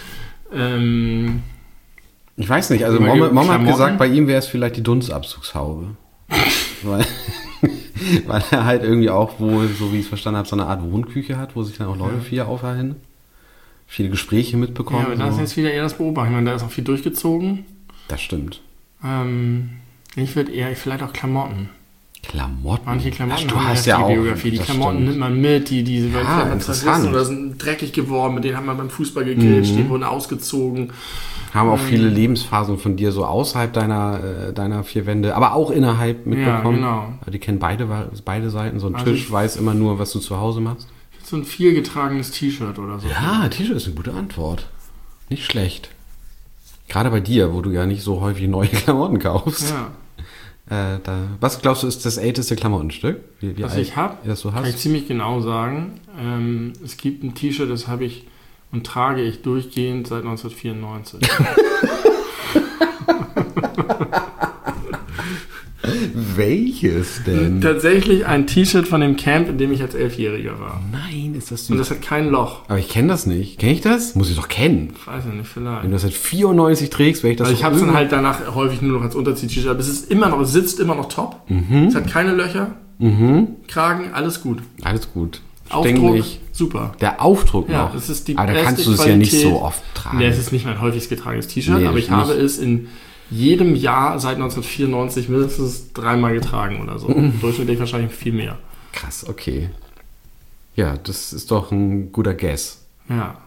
Ich weiß nicht, also Mom hat gesagt, bei ihm wäre es vielleicht die Dunstabzugshaube. weil er halt irgendwie auch wohl, so wie ich es verstanden habe, so eine Art Wohnküche hat, wo sich dann auch Leute viel aufhalten. Viele Gespräche mitbekommen. Ja, aber das ist jetzt wieder eher das Beobachten. Ich meine, da ist auch viel durchgezogen. Das stimmt. Ich würde eher vielleicht auch Klamotten. Manche Klamotten du hast ja auch Biografie. Die Klamotten nimmt man mit, die interessant. Oder sind dreckig geworden, mit denen haben wir beim Fußball gegrillt, die wurden ausgezogen. Haben auch viele Lebensphasen von dir so außerhalb deiner vier Wände, aber auch innerhalb mitbekommen. Ja, genau. Die kennen beide Seiten. So ein Tisch weiß immer nur, was du zu Hause machst. So ein viel getragenes T-Shirt oder so. Ja, T-Shirt ist eine gute Antwort. Nicht schlecht. Gerade bei dir, wo du ja nicht so häufig neue Klamotten kaufst. Ja. Was glaubst du, ist das älteste Klamottenstück? Was ich habe, kann ich ziemlich genau sagen. Es gibt ein T-Shirt, das habe ich und trage ich durchgehend seit 1994. Welches denn? Tatsächlich ein T-Shirt von dem Camp, in dem ich als 11-Jähriger war. Nein, ist das süß. Und das hat kein Loch. Aber ich kenne das nicht. Kenne ich das? Muss ich doch kennen. Ich weiß ja nicht, vielleicht. Wenn du das seit 94 trägst, wäre ich das. Also ich habe es dann halt danach häufig nur noch als Unterzieh-T-Shirt, aber es sitzt immer noch top. Es hat keine Löcher. Kragen, alles gut. Alles gut. Aufdruck, super. Der Aufdruck ja, noch. Das ist die aber da kannst du es ja nicht so oft tragen. Nee, es ist nicht mein häufigst getragenes T-Shirt, aber ich habe es in jedem Jahr seit 1994 mindestens 3-mal getragen oder so. Durchschnittlich wahrscheinlich viel mehr. Krass, okay. Ja, das ist doch ein guter Guess. Ja.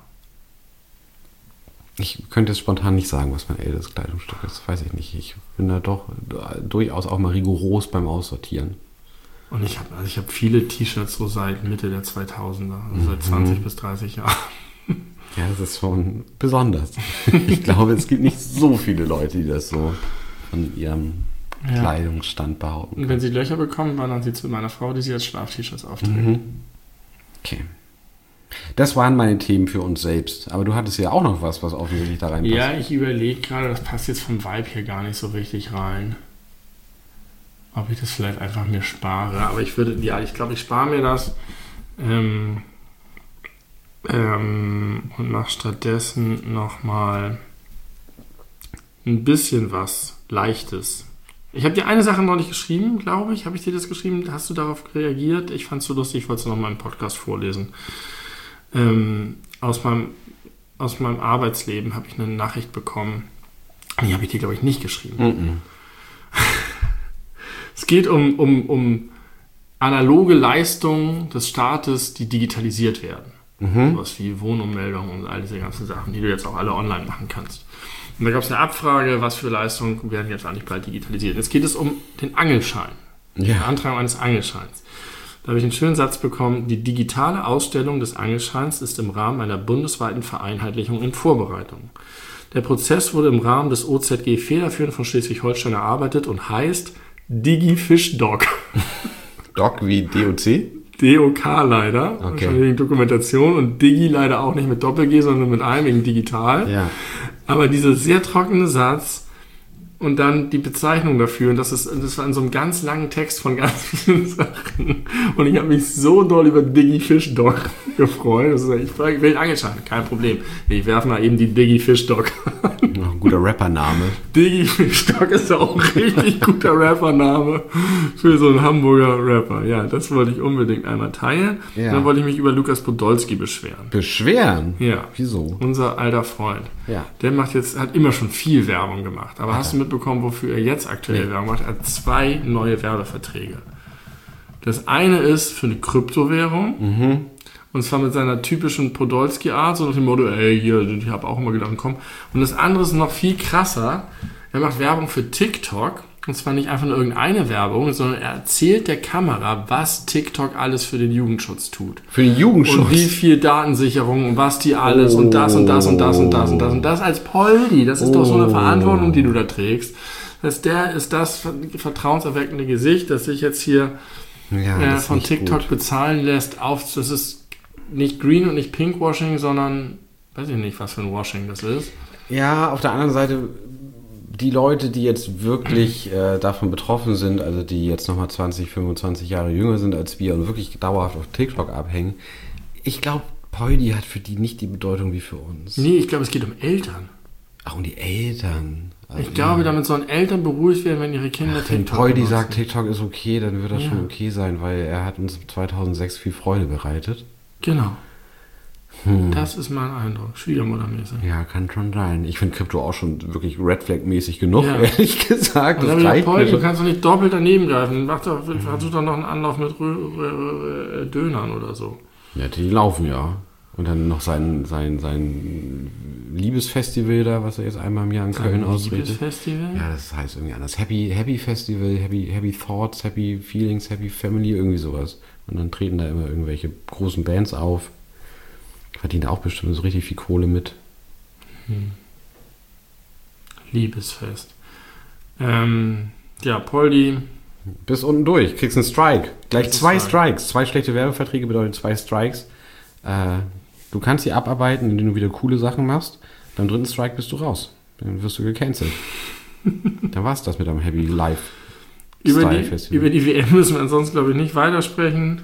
Ich könnte jetzt spontan nicht sagen, was mein ältestes Kleidungsstück ist. Weiß ich nicht. Ich bin da doch durchaus auch mal rigoros beim Aussortieren. Und ich hab viele T-Shirts so seit Mitte der 2000er, also seit 20 bis 30 Jahren. Ja, das ist schon besonders. Ich glaube, es gibt nicht so viele Leute, die das so von ihrem Kleidungsstand behaupten. Und wenn sie Löcher bekommen, wandern sie zu meiner Frau, die sie als Schlaf-T-Shirts aufträgt. Okay. Das waren meine Themen für uns selbst. Aber du hattest ja auch noch was offensichtlich da reinpasst. Ja, ich überlege gerade, das passt jetzt vom Vibe hier gar nicht so richtig rein. Ob ich das vielleicht einfach mir spare. Aber ich glaube, ich spare mir das. Und mache stattdessen nochmal ein bisschen was Leichtes. Ich habe dir eine Sache neulich geschrieben, glaube ich. Habe ich dir das geschrieben? Hast du darauf reagiert? Ich fand es so lustig, ich wollte es nochmal im Podcast vorlesen. Aus meinem Arbeitsleben habe ich eine Nachricht bekommen. Die habe ich dir, glaube ich, nicht geschrieben. Es geht um analoge Leistungen des Staates, die digitalisiert werden. Was wie Wohnummeldungen und all diese ganzen Sachen, die du jetzt auch alle online machen kannst. Und da gab es eine Abfrage, was für Leistungen werden jetzt eigentlich bald digitalisiert. Jetzt geht es um den Angelschein. Die Beantragung eines Angelscheins. Da habe ich einen schönen Satz bekommen: Die digitale Ausstellung des Angelscheins ist im Rahmen einer bundesweiten Vereinheitlichung in Vorbereitung. Der Prozess wurde im Rahmen des OZG federführend von Schleswig-Holstein erarbeitet und heißt DigiFish-Doc. Doc wie DOC? DOK leider, wahrscheinlich wegen Dokumentation, und Digi leider auch nicht mit Doppel-G, sondern mit einem, wegen digital. Ja. Aber dieser sehr trockene Satz und dann die Bezeichnung dafür. Und das war in so einem ganz langen Text von ganz vielen Sachen. Und ich habe mich so doll über Diggy Fish Dog gefreut. Das ist, ich will angeschaltet, kein Problem. Ich werfe mal eben die Diggy Fish Dog an. Ein guter Rappername. Diggy Fish Dog ist auch ein richtig guter Rappername für so einen Hamburger Rapper. Ja, das wollte ich unbedingt einmal teilen. Ja. Dann wollte ich mich über Lukas Podolski beschweren. Beschweren? Ja. Wieso? Unser alter Freund. Ja. Der hat immer schon viel Werbung gemacht. Aber hast du mitbekommen, wofür er jetzt aktuell Werbung macht? Er hat 2 neue Werbeverträge. Das eine ist für eine Kryptowährung. Und zwar mit seiner typischen Podolski-Art, so nach dem Motto, hier, ich habe auch immer gedacht, komm. Und das andere ist noch viel krasser. Er macht Werbung für TikTok. Und zwar nicht einfach nur irgendeine Werbung, sondern er erzählt der Kamera, was TikTok alles für den Jugendschutz tut. Für den Jugendschutz? Und wie viel Datensicherung und was die alles und das und das und das und das und das. Und das als Poldi, das ist doch so eine Verantwortung, die du da trägst. Der ist das vertrauenserweckende Gesicht, das sich jetzt hier von TikTok bezahlen lässt. Das ist nicht Green und nicht Pinkwashing, sondern weiß ich nicht, was für ein Washing das ist. Ja, auf der anderen Seite, die Leute, die jetzt wirklich davon betroffen sind, also die jetzt nochmal 20, 25 Jahre jünger sind als wir und wirklich dauerhaft auf TikTok abhängen, ich glaube, Poldi hat für die nicht die Bedeutung wie für uns. Nee, ich glaube, es geht um Eltern. Ach, um die Eltern. Also, ich glaube, damit sollen Eltern beruhigt werden, wenn ihre Kinder TikTok wenn Poldi sagt, TikTok ist okay, dann wird das schon okay sein, weil er hat uns 2006 viel Freude bereitet. Genau. Das ist mein Eindruck. Schwiegermuttermäßig. Ja, kann schon sein. Ich finde Krypto auch schon wirklich Red Flag-mäßig genug, ehrlich gesagt. Das reicht mir. Du kannst doch nicht doppelt daneben greifen. Versuch doch noch einen Anlauf mit Dönern oder so. Ja, die laufen ja. Und dann noch sein Liebesfestival da, was er jetzt einmal im Jahr in Köln ausrichtet. Liebesfestival? Ja, das heißt irgendwie anders. Happy Festival, Happy Thoughts, Happy Feelings, Happy Family, irgendwie sowas. Und dann treten da immer irgendwelche großen Bands auf. Verdient auch bestimmt so richtig viel Kohle mit. Liebesfest. Poldi. Bis unten durch. Kriegst einen Strike. Gleich 2 Strikes. 2 schlechte Werbeverträge bedeuten 2 Strikes. Du kannst sie abarbeiten, indem du wieder coole Sachen machst. Beim 3. Strike bist du raus. Dann wirst du gecancelt. Dann war's das mit deinem Happy Life Style Festival. Über die WM müssen wir ansonsten, glaube ich, nicht weitersprechen.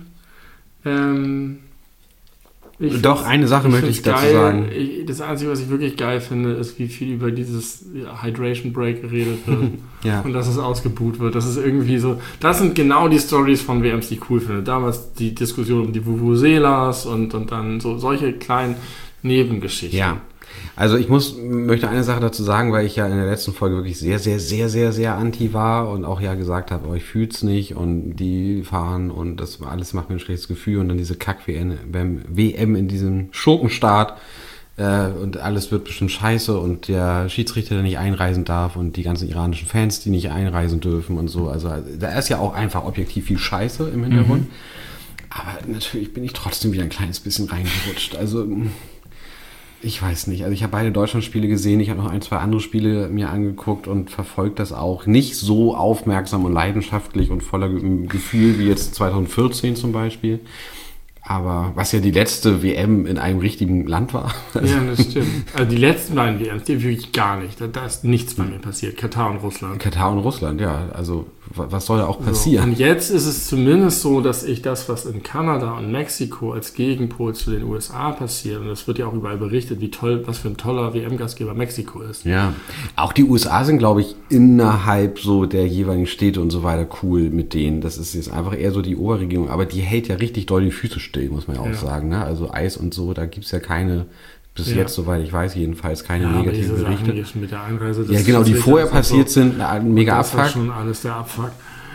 Doch, eine Sache möchte ich dazu sagen. Das Einzige, was ich wirklich geil finde, ist, wie viel über dieses Hydration Break geredet wird. Und dass es ausgebuht wird. Das ist irgendwie so, das sind genau die Stories von WMs, die ich cool finde. Damals die Diskussion um die Vuvuzelas und dann so solche kleinen Nebengeschichten. Ja. Also ich möchte eine Sache dazu sagen, weil ich ja in der letzten Folge wirklich sehr, sehr, sehr, sehr, sehr anti war und auch ja gesagt habe, ich fühl's nicht und die fahren und das alles macht mir ein schlechtes Gefühl und dann diese Kack-WM in diesem Schurkenstaat und alles wird bestimmt scheiße und der Schiedsrichter, der nicht einreisen darf und die ganzen iranischen Fans, die nicht einreisen dürfen und so. Also da ist ja auch einfach objektiv viel Scheiße im Hintergrund. Aber natürlich bin ich trotzdem wieder ein kleines bisschen reingerutscht. Also ich weiß nicht. Also ich habe beide Deutschlandspiele gesehen. Ich habe noch 1, 2 andere Spiele mir angeguckt und verfolgt das auch. Nicht so aufmerksam und leidenschaftlich und voller Gefühl wie jetzt 2014 zum Beispiel. Aber was ja die letzte WM in einem richtigen Land war. Ja, das stimmt. Also die letzten beiden WMs, die wirklich gar nicht. Da ist nichts bei mir passiert. Katar und Russland. Ja. Also was soll da auch passieren? So. Und jetzt ist es zumindest so, dass ich das, was in Kanada und Mexiko als Gegenpol zu den USA passiert, und das wird ja auch überall berichtet, was für ein toller WM-Gastgeber Mexiko ist. Ja, auch die USA sind, glaube ich, innerhalb so der jeweiligen Städte und so weiter cool mit denen. Das ist jetzt einfach eher so die Oberregierung, aber die hält ja richtig doll die Füße still, muss man ja auch sagen. Ne? Also Eis und so, da gibt es ja keine... Bis jetzt, soweit ich weiß, jedenfalls keine negativen Berichte. Sachen, mit der Einreise, ja, genau, die vorher passiert sind, mega Abfuck. Das ist schon alles der Abfuck.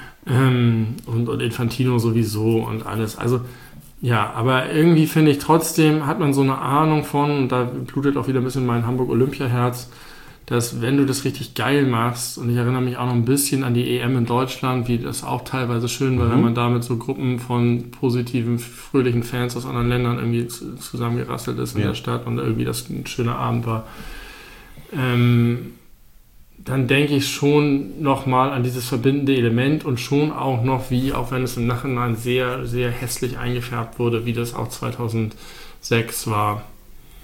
Und Infantino sowieso und alles. Also, ja, aber irgendwie finde ich trotzdem, hat man so eine Ahnung von, und da blutet auch wieder ein bisschen mein Hamburg-Olympia-Herz, dass wenn du das richtig geil machst, und ich erinnere mich auch noch ein bisschen an die EM in Deutschland, wie das auch teilweise schön war, wenn man da mit so Gruppen von positiven, fröhlichen Fans aus anderen Ländern irgendwie zusammengerasselt ist in der Stadt und irgendwie das ein schöner Abend war, dann denke ich schon nochmal an dieses verbindende Element und schon auch noch, wie, auch wenn es im Nachhinein sehr, sehr hässlich eingefärbt wurde, wie das auch 2006 war.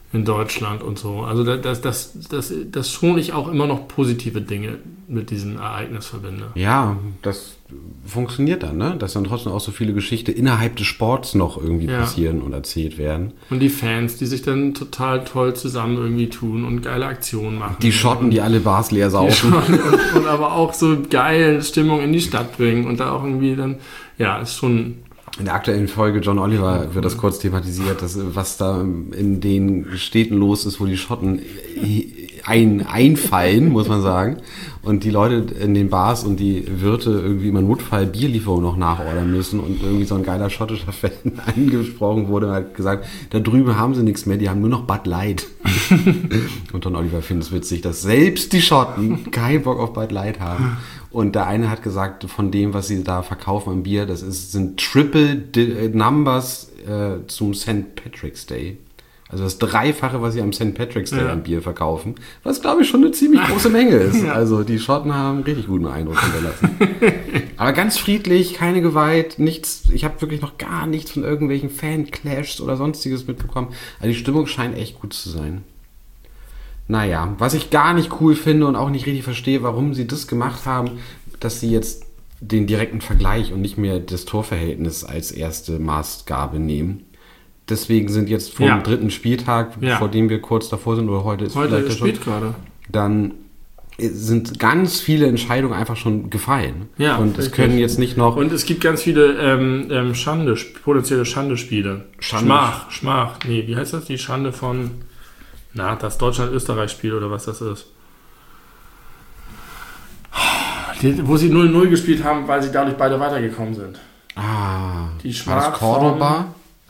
in Deutschland und so. Also das schon ich auch immer noch positive Dinge mit diesem Ereignis verbinde. Ja, das funktioniert dann, ne? Dass dann trotzdem auch so viele Geschichten innerhalb des Sports noch irgendwie passieren und erzählt werden. Und die Fans, die sich dann total toll zusammen irgendwie tun und geile Aktionen machen. Die Schotten, die alle Bars leer saufen. Und aber auch so geile Stimmung in die Stadt bringen und da auch irgendwie dann, ja, ist schon... In der aktuellen Folge John Oliver wird das kurz thematisiert, was da in den Städten los ist, wo die Schotten einfallen, muss man sagen. Und die Leute in den Bars und die Wirte irgendwie immer Notfall Bierlieferung noch nachordern müssen und irgendwie so ein geiler schottischer Fan angesprochen wurde und hat gesagt, da drüben haben sie nichts mehr, die haben nur noch Bud Light. Und John Oliver findet es witzig, dass selbst die Schotten keinen Bock auf Bud Light haben. Und der eine hat gesagt, von dem, was sie da verkaufen am Bier, sind Triple Numbers zum St. Patrick's Day. Also das Dreifache, was sie am St. Patrick's Day am Bier verkaufen, was, glaube ich, schon eine ziemlich große Menge ist. Ja. Also die Schotten haben einen richtig guten Eindruck hinterlassen. Aber ganz friedlich, keine Gewalt, nichts. Ich habe wirklich noch gar nichts von irgendwelchen Fan-Clashs oder sonstiges mitbekommen. Also die Stimmung scheint echt gut zu sein. Naja, was ich gar nicht cool finde und auch nicht richtig verstehe, warum sie das gemacht haben, dass sie jetzt den direkten Vergleich und nicht mehr das Torverhältnis als erste Maßgabe nehmen. Deswegen sind jetzt vom dritten Spieltag, vor dem wir kurz davor sind, oder heute ist vielleicht spät gerade, dann sind ganz viele Entscheidungen einfach schon gefallen. Ja, und es können jetzt nicht noch... Und es gibt ganz viele potenzielle Schande-Spiele. Schmach. Nee, wie heißt das? Die Schande von... das Deutschland-Österreich-Spiel oder was das ist. Wo sie 0-0 gespielt haben, weil sie dadurch beide weitergekommen sind. Die Schmach war das Cordoba?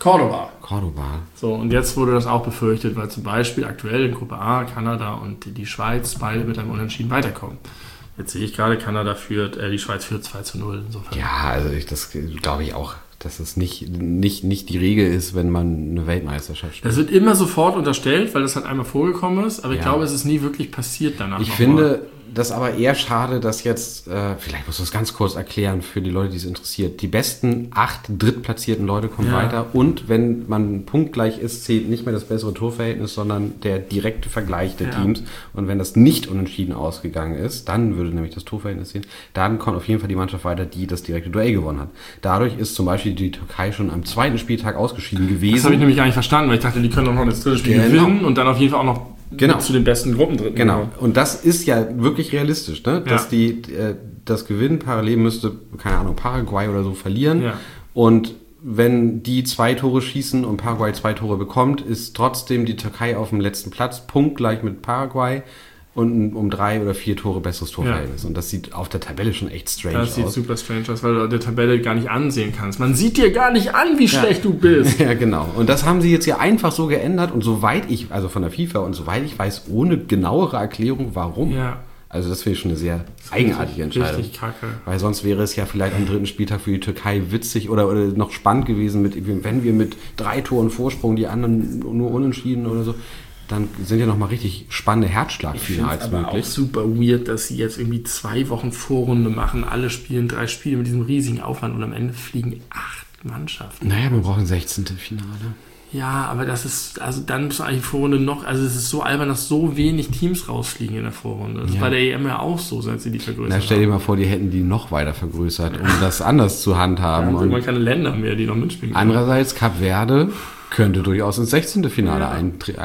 Cordoba. So, und jetzt wurde das auch befürchtet, weil zum Beispiel aktuell in Gruppe A Kanada und die Schweiz beide mit einem Unentschieden weiterkommen. Jetzt sehe ich gerade, Kanada führt, die Schweiz führt 2-0. Insofern. Ja, also das glaube ich auch, dass es nicht die Regel ist, wenn man eine Weltmeisterschaft spielt. Das wird immer sofort unterstellt, weil das halt einmal vorgekommen ist, aber ich glaube, es ist nie wirklich passiert danach. Ich finde das aber eher schade, dass jetzt, vielleicht muss ich das ganz kurz erklären für die Leute, die es interessiert, die besten 8 drittplatzierten Leute kommen weiter und wenn man punktgleich ist, zählt nicht mehr das bessere Torverhältnis, sondern der direkte Vergleich der Teams und wenn das nicht unentschieden ausgegangen ist, dann würde nämlich das Torverhältnis zählen, dann kommt auf jeden Fall die Mannschaft weiter, die das direkte Duell gewonnen hat. Dadurch ist zum Beispiel die Türkei schon am zweiten Spieltag ausgeschieden gewesen. Das habe ich nämlich gar nicht verstanden, weil ich dachte, die können doch noch das dritte Spiel gewinnen und dann auf jeden Fall auch noch zu den besten Gruppen drin. Genau. Und das ist ja wirklich realistisch, ne? Dass die das Gewinnen parallel müsste, keine Ahnung, Paraguay oder so verlieren. Ja. Und wenn die 2 Tore schießen und Paraguay 2 Tore bekommt, ist trotzdem die Türkei auf dem letzten Platz, punktgleich mit Paraguay und um 3 oder 4 Tore besseres Torverhältnis. Ja. Und das sieht auf der Tabelle schon echt strange aus. Das sieht super strange aus, weil du der Tabelle gar nicht ansehen kannst. Man sieht dir gar nicht an, wie schlecht du bist. Ja, genau. Und das haben sie jetzt ja einfach so geändert und also von der FIFA und soweit ich weiß, ohne genauere Erklärung, warum. Ja. Also das finde ich schon eine sehr eigenartige Entscheidung. Richtig kacke. Weil sonst wäre es ja vielleicht am dritten Spieltag für die Türkei witzig oder noch spannend gewesen, wenn wir mit 3 Toren Vorsprung, die anderen nur unentschieden oder so. Dann sind ja nochmal richtig spannende Herzschlagfinals möglich. Aber auch super weird, dass sie jetzt irgendwie 2 Wochen Vorrunde machen. Alle spielen 3 Spiele mit diesem riesigen Aufwand und am Ende fliegen 8 Mannschaften. Naja, man braucht ein 16. Finale. Ja, aber das ist, also dann muss eigentlich Vorrunde es ist so albern, dass so wenig Teams rausfliegen in der Vorrunde. Das ist bei der EM ja auch so, seit sie die vergrößert haben. Stell dir mal vor, die hätten die noch weiter vergrößert, um das anders zu handhaben. Dann man keine Länder mehr, die noch mitspielen können. Andererseits, Kap Verde könnte durchaus ins 16. Finale einziehen.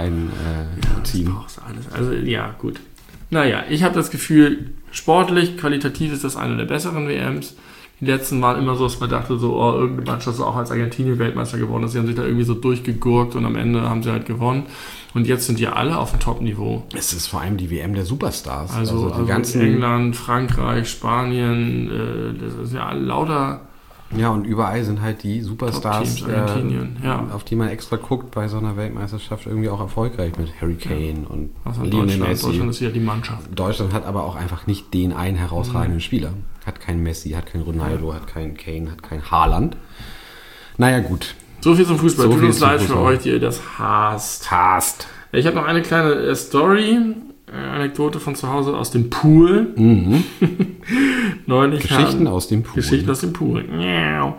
Also ja, gut. Naja, ich habe das Gefühl, sportlich, qualitativ ist das eine der besseren WMs. Die letzten waren immer so, dass man dachte, irgendeine Mannschaft ist auch als Argentinien Weltmeister geworden ist. Sie haben sich da irgendwie so durchgegurkt und am Ende haben sie halt gewonnen. Und jetzt sind die alle auf dem Top-Niveau. Es ist vor allem die WM der Superstars. Also die ganzen England, Frankreich, Spanien, das ist ja lauter... Ja, und überall sind halt die Superstars, auf die man extra guckt bei so einer Weltmeisterschaft, irgendwie auch erfolgreich mit Harry Kane und Lionel Messi. Deutschland ist ja die Mannschaft. Deutschland hat aber auch einfach nicht den einen herausragenden Spieler. Hat keinen Messi, hat keinen Ronaldo, hat keinen Kane, hat keinen Haaland. Naja, gut. So viel zum Fußball. Tut uns leid für euch, die ihr das hasst. Ich habe noch eine kleine Story. Anekdote von zu Hause aus dem Pool. Mhm. Geschichten aus dem Pool.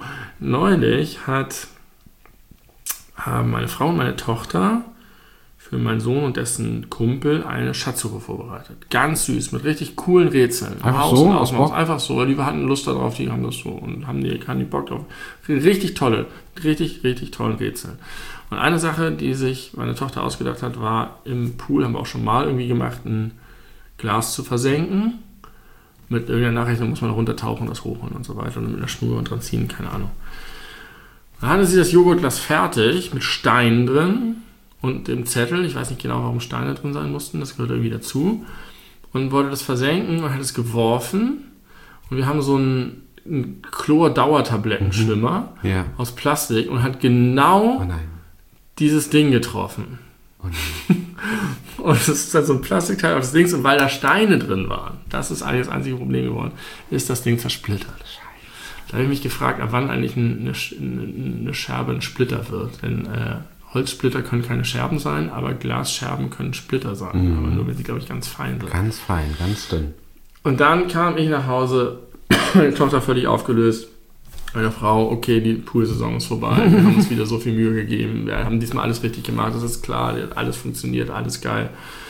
Neulich haben meine Frau und meine Tochter für für meinen Sohn und dessen Kumpel eine Schatzsuche vorbereitet. Ganz süß, mit richtig coolen Rätseln. Einfach so? Aus Bock? Einfach so, weil die hatten Lust darauf, die haben das so und hatten die Bock drauf. Richtig tolle, richtig tollen Rätseln. Und eine Sache, die sich meine Tochter ausgedacht hat, war im Pool, haben wir auch schon mal irgendwie gemacht, ein Glas zu versenken. Mit irgendeiner Nachricht, da muss man runtertauchen, das hochholen und so weiter und mit einer Schnur und dran ziehen, keine Ahnung. Dann hatte sie das Joghurtglas fertig mit Steinen drin und dem Zettel. Ich weiß nicht genau, warum Steine drin sein mussten, das gehört irgendwie dazu. Und wollte das versenken und hat es geworfen. Und wir haben so einen Chlor-Dauertablettenschwimmer aus Plastik und hat genau dieses Ding getroffen. Oh nein. Und es ist halt so ein Plastikteil auf das Ding. Und weil da Steine drin waren, das ist eigentlich das einzige Problem geworden, ist das Ding zersplittert. Da habe ich mich gefragt, ab wann eigentlich eine Scherbe ein Splitter wird. Denn Holzsplitter können keine Scherben sein, aber Glasscherben können Splitter sein. Aber nur, wenn sie, glaube ich, ganz fein sind. Ganz fein, ganz dünn. Und dann kam ich nach Hause, meine Tochter völlig aufgelöst. Meine Frau, okay, die Poolsaison ist vorbei. Wir haben uns wieder so viel Mühe gegeben. Wir haben diesmal alles richtig gemacht, das ist klar. Alles funktioniert, alles geil.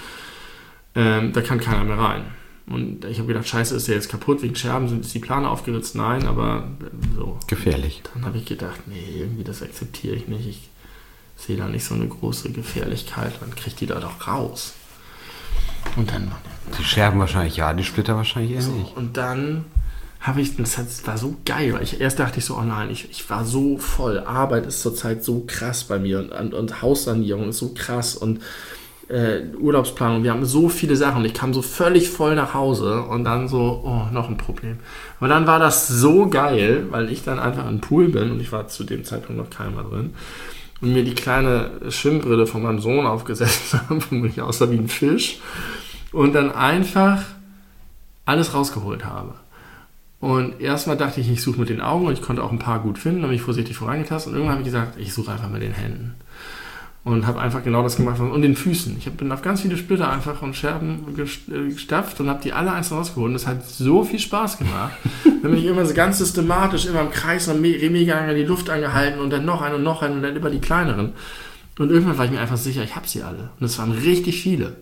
Da kann keiner mehr rein. Und ich habe gedacht, scheiße, ist der jetzt kaputt wegen Scherben? Ist die Plane aufgeritzt? Nein, aber so. Gefährlich. Dann habe ich gedacht, nee, irgendwie das akzeptiere ich nicht. Ich sehe da nicht so eine große Gefährlichkeit. Dann kriegt die da doch raus. Und dann... Die Scherben wahrscheinlich ja, die Splitter wahrscheinlich eher nicht. Und dann habe ich, das war so geil, weil erst dachte ich so, oh nein, ich war so voll. Arbeit ist zurzeit so krass bei mir und Haussanierung ist so krass und Urlaubsplanung, wir haben so viele Sachen und ich kam so völlig voll nach Hause und dann so, oh, noch ein Problem. Aber dann war das so geil, weil ich dann einfach im Pool bin und ich war zu dem Zeitpunkt noch keiner drin und mir die kleine Schwimmbrille von meinem Sohn aufgesetzt habe, wo ich aussah wie ein Fisch und dann einfach alles rausgeholt habe. Und erstmal dachte ich suche mit den Augen und ich konnte auch ein paar gut finden, habe mich vorsichtig vorangetastet und irgendwann habe ich gesagt, ich suche einfach mit den Händen. Und habe einfach genau das gemacht. Und den Füßen. Ich bin auf ganz viele Splitter einfach und Scherben gestapft und habe die alle einzeln rausgeholt. Und das hat so viel Spaß gemacht. Dann bin ich immer so ganz systematisch immer im Kreis und mega lange die Luft angehalten und dann noch einen und dann immer die kleineren. Und irgendwann war ich mir einfach sicher, ich habe sie alle. Und es waren richtig viele.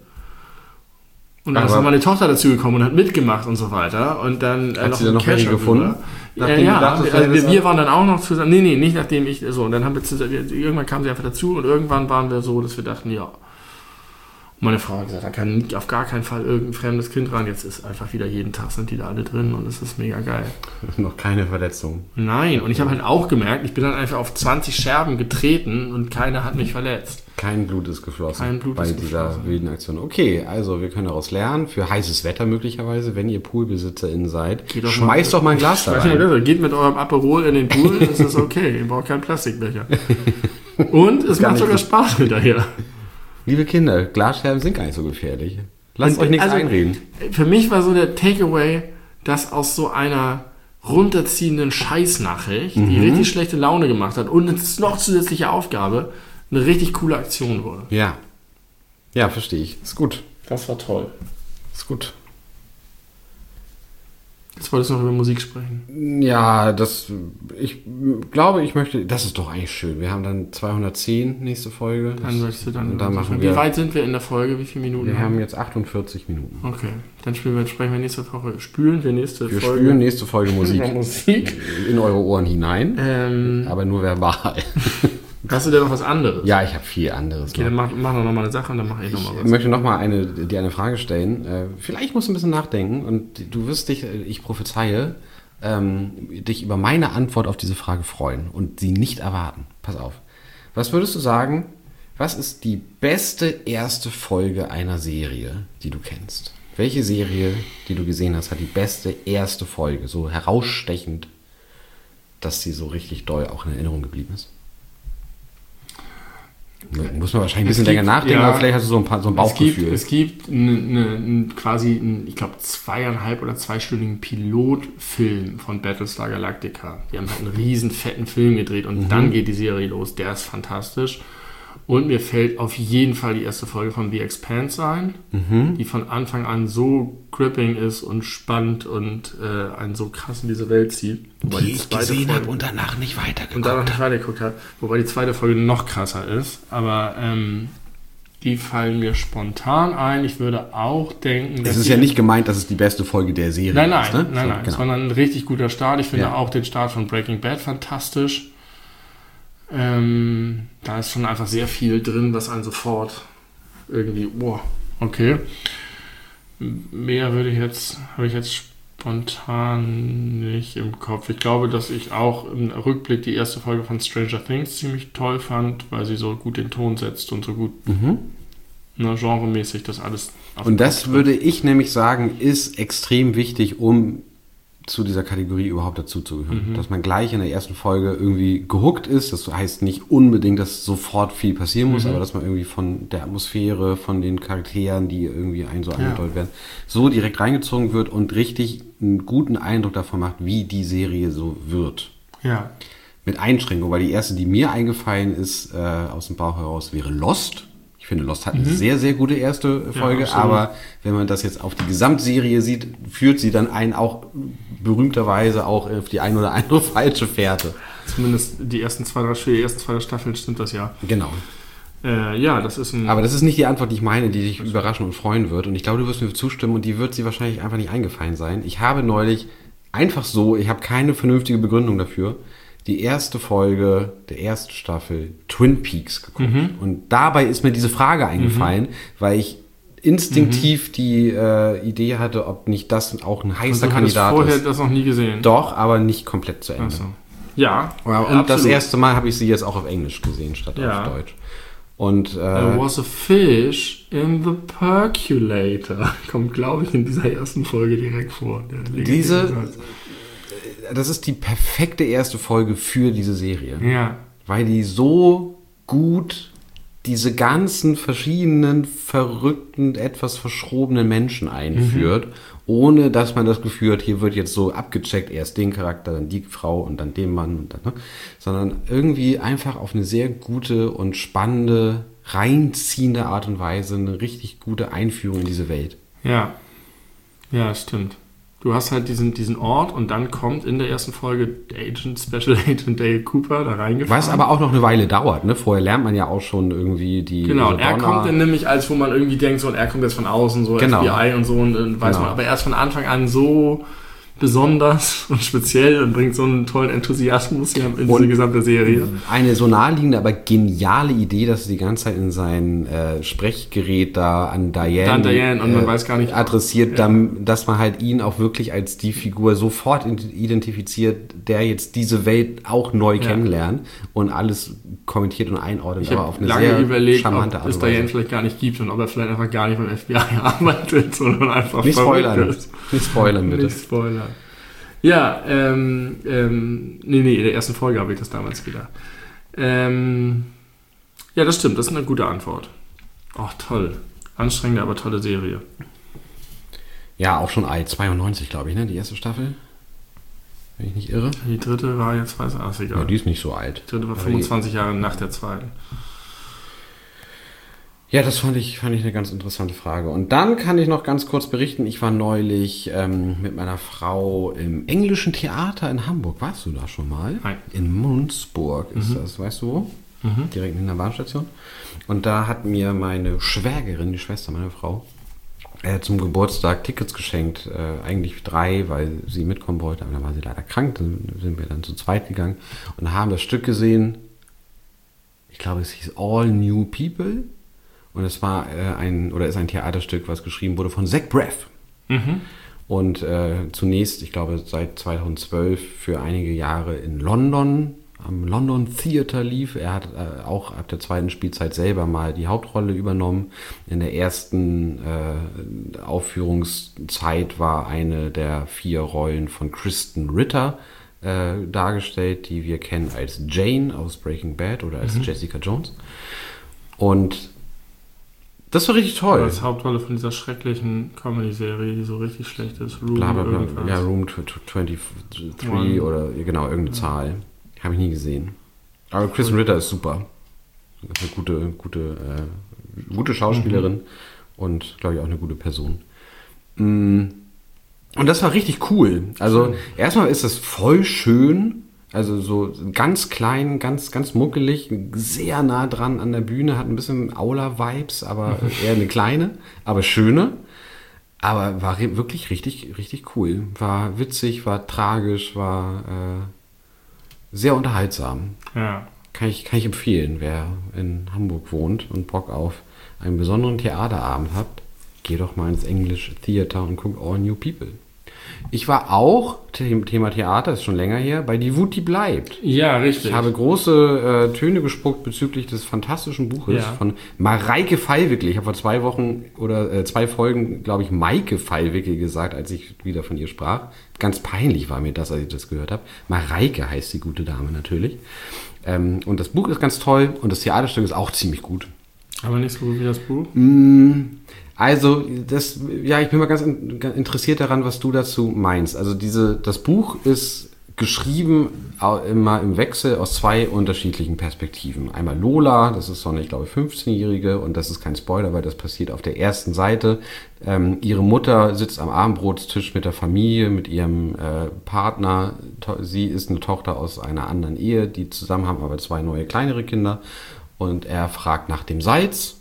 Und dann ist noch meine Tochter dazu gekommen und hat mitgemacht und so weiter. Und dann hat sie dann noch welche gefunden? Wir waren dann auch noch zusammen. Nee, nicht nachdem ich so. Und dann haben irgendwann kam sie einfach dazu und irgendwann waren wir so, dass wir dachten, ja. Und meine Frau hat gesagt, da kann auf gar keinen Fall irgendein fremdes Kind rein. Jetzt ist einfach wieder jeden Tag sind die da alle drin und es ist mega geil. Noch keine Verletzung. Nein, und ich habe halt auch gemerkt, ich bin dann einfach auf 20 Scherben getreten und keiner hat mich verletzt. Kein Blut ist geflossen bei dieser wilden Aktion. Okay, also wir können daraus lernen, für heißes Wetter möglicherweise, wenn ihr PoolbesitzerInnen seid, schmeißt doch mal ein Glas da rein. Geht mit eurem Aperol in den Pool, das ist okay. Ihr braucht keinen Plastikbecher. Und es macht sogar Spaß hinterher. Liebe Kinder, Glasscherben sind gar nicht so gefährlich. Lasst euch nichts einreden. Für mich war so der Takeaway, dass aus so einer runterziehenden Scheißnachricht, die richtig schlechte Laune gemacht hat und eine noch zusätzliche Aufgabe, eine richtig coole Aktion wurde. Ja. Ja, verstehe ich. Ist gut. Das war toll. Ist gut. Jetzt wolltest du noch über Musik sprechen. Ja, ich glaube, ich möchte, das ist doch eigentlich schön. Wir haben dann 210 nächste Folge. Wie weit sind wir in der Folge? Wie viele Minuten? Wir haben jetzt 48 Minuten. Okay, dann sprechen wir nächste Folge. Spülen wir nächste Folge. Wir spülen nächste Folge Musik in eure Ohren hinein, aber nur verbal. Hast du denn noch was anderes? Ja, ich habe viel anderes. Okay, dann mach doch noch mal eine Sache und dann mache ich noch mal was. Ich möchte noch mal dir eine Frage stellen. Vielleicht musst du ein bisschen nachdenken und du wirst dich, ich prophezeie, dich über meine Antwort auf diese Frage freuen und sie nicht erwarten. Pass auf. Was würdest du sagen, was ist die beste erste Folge einer Serie, die du kennst? Welche Serie, die du gesehen hast, hat die beste erste Folge, so herausstechend, dass sie so richtig doll auch in Erinnerung geblieben ist? Muss man wahrscheinlich ein bisschen länger nachdenken, aber vielleicht hast du so ein Bauchgefühl. Es gibt quasi ich glaube, 2,5 oder 2-stündigen Pilotfilm von Battlestar Galactica. Die haben halt einen riesen fetten Film gedreht und dann geht die Serie los. Der ist fantastisch. Und mir fällt auf jeden Fall die erste Folge von The Expanse ein, die von Anfang an so gripping ist und spannend und einen so krass in diese Welt zieht. Die ich gesehen habe und danach nicht weitergeguckt habe. Wobei die zweite Folge noch krasser ist. Aber Die fallen mir spontan ein. Ich würde auch denken, Es ist ja nicht gemeint, dass es die beste Folge der Serie ist. Ne? Nein, Genau. sondern ein richtig guter Start. Ich finde auch den Start von Breaking Bad fantastisch. Da ist schon einfach sehr viel drin, was einen sofort irgendwie, okay. Mehr habe ich jetzt spontan nicht im Kopf. Ich glaube, dass ich auch im Rückblick die erste Folge von Stranger Things ziemlich toll fand, weil sie so gut den Ton setzt und so gut genremäßig das alles auf Und den das Kopf würde ich nämlich sagen, ist extrem wichtig, um zu dieser Kategorie überhaupt dazuzugehören. Dass man gleich in der ersten Folge irgendwie gehuckt ist. Das heißt nicht unbedingt, dass sofort viel passieren muss, aber dass man irgendwie von der Atmosphäre, von den Charakteren, die irgendwie so angedeutet werden, so direkt reingezogen wird und richtig einen guten Eindruck davon macht, wie die Serie so wird. Ja. Mit Einschränkung, weil die erste, die mir eingefallen ist, aus dem Bauch heraus, wäre Lost. Ich finde, Lost hat eine sehr, sehr gute erste Folge, absolut. aber wenn man das jetzt auf die Gesamtserie sieht, führt sie dann einen auch berühmterweise auch auf die ein oder andere falsche Fährte. Zumindest die ersten zwei, drei Staffeln stimmt das ja. Genau. Das ist ein... Aber das ist nicht die Antwort, die ich meine, die dich überraschen und freuen wird. Und ich glaube, du wirst mir zustimmen und die wird sie wahrscheinlich einfach nicht eingefallen sein. Ich habe neulich einfach so, ich habe keine vernünftige Begründung dafür, die erste Folge der ersten Staffel Twin Peaks geguckt. Und dabei ist mir diese Frage eingefallen, weil ich instinktiv die Idee hatte, ob nicht das auch ein heißer du Kandidat vorher ist. Das noch nie gesehen? Doch, aber nicht komplett zu Ende. Ach so. Ja, Und das erste Mal habe ich sie jetzt auch auf Englisch gesehen, statt auf Deutsch. Und There was a fish in the percolator. Kommt, glaube ich, in dieser ersten Folge direkt vor. Das ist die perfekte erste Folge für diese Serie. Ja. Weil die so gut diese ganzen verschiedenen, verrückten, etwas verschrobenen Menschen einführt, ohne dass man das Gefühl hat, hier wird jetzt so abgecheckt, erst den Charakter, dann die Frau und dann den Mann und dann, ne? Sondern irgendwie einfach auf eine sehr gute und spannende, reinziehende Art und Weise eine richtig gute Einführung in diese Welt. Ja, stimmt. Du hast halt diesen Ort und dann kommt in der ersten Folge Special Agent Dale Cooper da reingefahren. Was aber auch noch eine Weile dauert, ne? Vorher lernt man ja auch schon irgendwie die... Genau, und er kommt dann nämlich, als wo man irgendwie denkt, so, und er kommt jetzt von außen, so FBI und so, und dann weiß man aber erst von Anfang an so besonders und speziell und bringt so einen tollen Enthusiasmus in diese gesamte Serie. Eine so naheliegende, aber geniale Idee, dass sie die ganze Zeit in sein Sprechgerät da an Diane und man weiß gar nicht adressiert, dass man halt ihn auch wirklich als die Figur sofort identifiziert, der jetzt diese Welt auch neu kennenlernt und alles kommentiert und einordnet, aber auf eine sehr überlegt, charmante Art ob es und Weise. Diane vielleicht gar nicht gibt und ob er vielleicht einfach gar nicht beim FBI arbeitet, sondern einfach Nicht spoilern. ist. Nicht spoilern, bitte. Nicht spoilern. Ja, in der ersten Folge habe ich das damals gedacht. Ja, das stimmt, das ist eine gute Antwort. Ach, toll. Anstrengende, aber tolle Serie. Ja, auch schon alt. 92, glaube ich, ne? Die erste Staffel. Wenn ich nicht irre. Die dritte war jetzt, egal. Ja, die ist nicht so alt. Die dritte war 25 Jahre nach der zweiten. Ja, das fand ich eine ganz interessante Frage. Und dann kann ich noch ganz kurz berichten, ich war neulich mit meiner Frau im Englischen Theater in Hamburg. Warst du da schon mal? Nein. In Munzburg ist das, weißt du wo? Direkt in der Bahnstation. Und da hat mir meine Schwägerin, die Schwester meiner Frau, zum Geburtstag Tickets geschenkt. Eigentlich 3, weil sie mitkommen wollte, aber dann war sie leider krank. Dann sind wir dann zu zweit gegangen und haben das Stück gesehen. Ich glaube, es hieß All New People. Und es war ist ein Theaterstück, was geschrieben wurde von Zach Braff. Und zunächst, ich glaube, seit 2012 für einige Jahre in London, am London Theatre lief. Er hat auch ab der zweiten Spielzeit selber mal die Hauptrolle übernommen. In der ersten Aufführungszeit war eine der 4 Rollen von Kristen Ritter dargestellt, die wir kennen als Jane aus Breaking Bad oder als Jessica Jones. Und das war richtig toll. Als Hauptrolle von dieser schrecklichen Comedy-Serie, die so richtig schlecht ist. Room, ja, Room 23 oder genau, irgendeine Zahl. Habe ich nie gesehen. Aber Kristen Ritter ist super. Eine gute Schauspielerin und, glaube ich, auch eine gute Person. Und das war richtig cool. Also erstmal ist das voll schön, Also so ganz klein, ganz, ganz muckelig, sehr nah dran an der Bühne, hat ein bisschen Aula-Vibes, aber eher eine kleine, aber schöne. Aber war wirklich richtig, richtig cool. War witzig, war tragisch, war sehr unterhaltsam. Ja. Kann ich empfehlen, wer in Hamburg wohnt und Bock auf einen besonderen Theaterabend hat, geh doch mal ins English Theater und guck All New People. Ich war auch, Thema Theater, ist schon länger her, bei Die Wut, die bleibt. Ja, richtig. Ich habe große Töne gespuckt bezüglich des fantastischen Buches von Mareike Fallwickel. Ich habe vor 2 Wochen oder 2 Folgen, glaube ich, Maike Fallwickel gesagt, als ich wieder von ihr sprach. Ganz peinlich war mir das, als ich das gehört habe. Mareike heißt die gute Dame natürlich. Und das Buch ist ganz toll und das Theaterstück ist auch ziemlich gut. Aber nicht so gut wie das Buch? Also, ich bin mal ganz interessiert daran, was du dazu meinst. Also das Buch ist geschrieben immer im Wechsel aus 2 unterschiedlichen Perspektiven. Einmal Lola, das ist so eine, ich glaube, 15-Jährige und das ist kein Spoiler, weil das passiert auf der ersten Seite. Ihre Mutter sitzt am Abendbrotstisch mit der Familie, mit ihrem Partner. Sie ist eine Tochter aus einer anderen Ehe, die zusammen haben aber 2 neue, kleinere Kinder. Und er fragt nach dem Salz.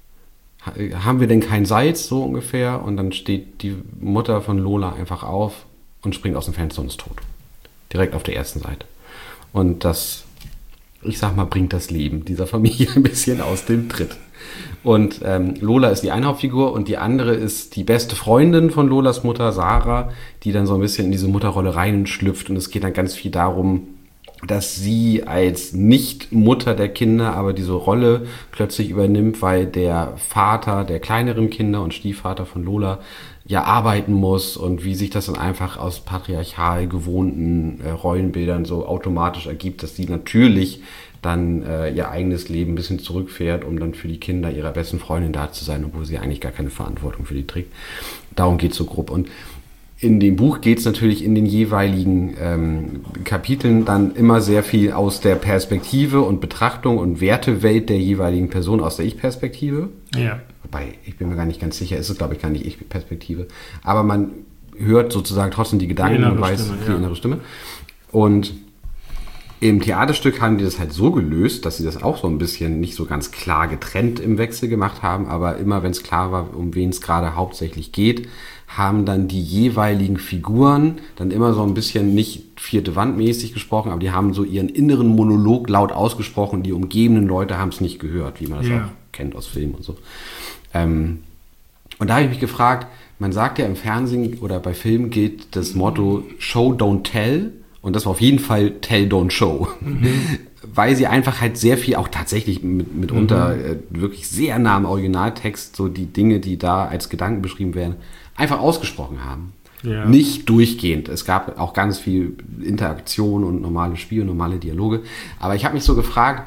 Haben wir denn kein Salz, so ungefähr? Und dann steht die Mutter von Lola einfach auf und springt aus dem Fenster und ist tot. Direkt auf der ersten Seite. Und das, ich sag mal, bringt das Leben dieser Familie ein bisschen aus dem Tritt. Und Lola ist die eine Hauptfigur und die andere ist die beste Freundin von Lolas Mutter, Sarah, die dann so ein bisschen in diese Mutterrolle reinschlüpft. Und es geht dann ganz viel darum, dass sie als Nicht-Mutter der Kinder aber diese Rolle plötzlich übernimmt, weil der Vater der kleineren Kinder und Stiefvater von Lola ja arbeiten muss und wie sich das dann einfach aus patriarchal gewohnten Rollenbildern so automatisch ergibt, dass sie natürlich dann ihr eigenes Leben ein bisschen zurückfährt, um dann für die Kinder ihrer besten Freundin da zu sein, obwohl sie eigentlich gar keine Verantwortung für die trägt. Darum geht es so grob. Und in dem Buch geht es natürlich in den jeweiligen Kapiteln dann immer sehr viel aus der Perspektive und Betrachtung und Wertewelt der jeweiligen Person, aus der Ich-Perspektive. Ja. Wobei, ich bin mir gar nicht ganz sicher, ist es, glaube ich, gar nicht Ich-Perspektive. Aber man hört sozusagen trotzdem die Gedanken und weiß die innere Stimme. Und im Theaterstück haben die das halt so gelöst, dass sie das auch so ein bisschen nicht so ganz klar getrennt im Wechsel gemacht haben, aber immer, wenn es klar war, um wen es gerade hauptsächlich geht, haben dann die jeweiligen Figuren dann immer so ein bisschen nicht 4. Wand mäßig gesprochen, aber die haben so ihren inneren Monolog laut ausgesprochen, die umgebenden Leute haben es nicht gehört, wie man das auch kennt aus Filmen und so. Und da habe ich mich gefragt, man sagt ja im Fernsehen oder bei Filmen gilt das Motto Show, don't tell und das war auf jeden Fall Tell, don't show. Weil sie einfach halt sehr viel, auch tatsächlich mitunter wirklich sehr nah am Originaltext, so die Dinge, die da als Gedanken beschrieben werden, einfach ausgesprochen haben. Ja. Nicht durchgehend. Es gab auch ganz viel Interaktion und normale Spiele, normale Dialoge. Aber ich habe mich so gefragt,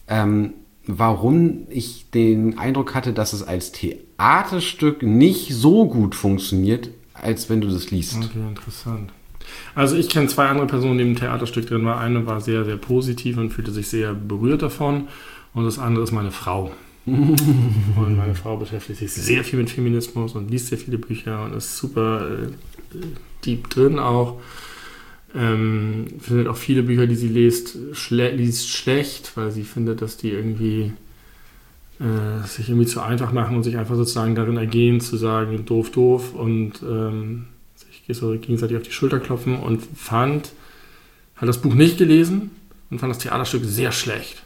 warum ich den Eindruck hatte, dass es als Theaterstück nicht so gut funktioniert, als wenn du das liest. Okay, interessant. Also ich kenne 2 andere Personen, die im Theaterstück drin waren. Eine war sehr, sehr positiv und fühlte sich sehr berührt davon. Und das andere ist meine Frau. Und meine Frau beschäftigt sich sehr viel mit Feminismus und liest sehr viele Bücher und ist super deep drin auch. Findet auch viele Bücher, die sie liest schlecht, weil sie findet, dass die irgendwie sich irgendwie zu einfach machen und sich einfach sozusagen darin ergehen, zu sagen, doof und sich so gegenseitig auf die Schulter klopfen und hat das Buch nicht gelesen und fand das Theaterstück sehr schlecht.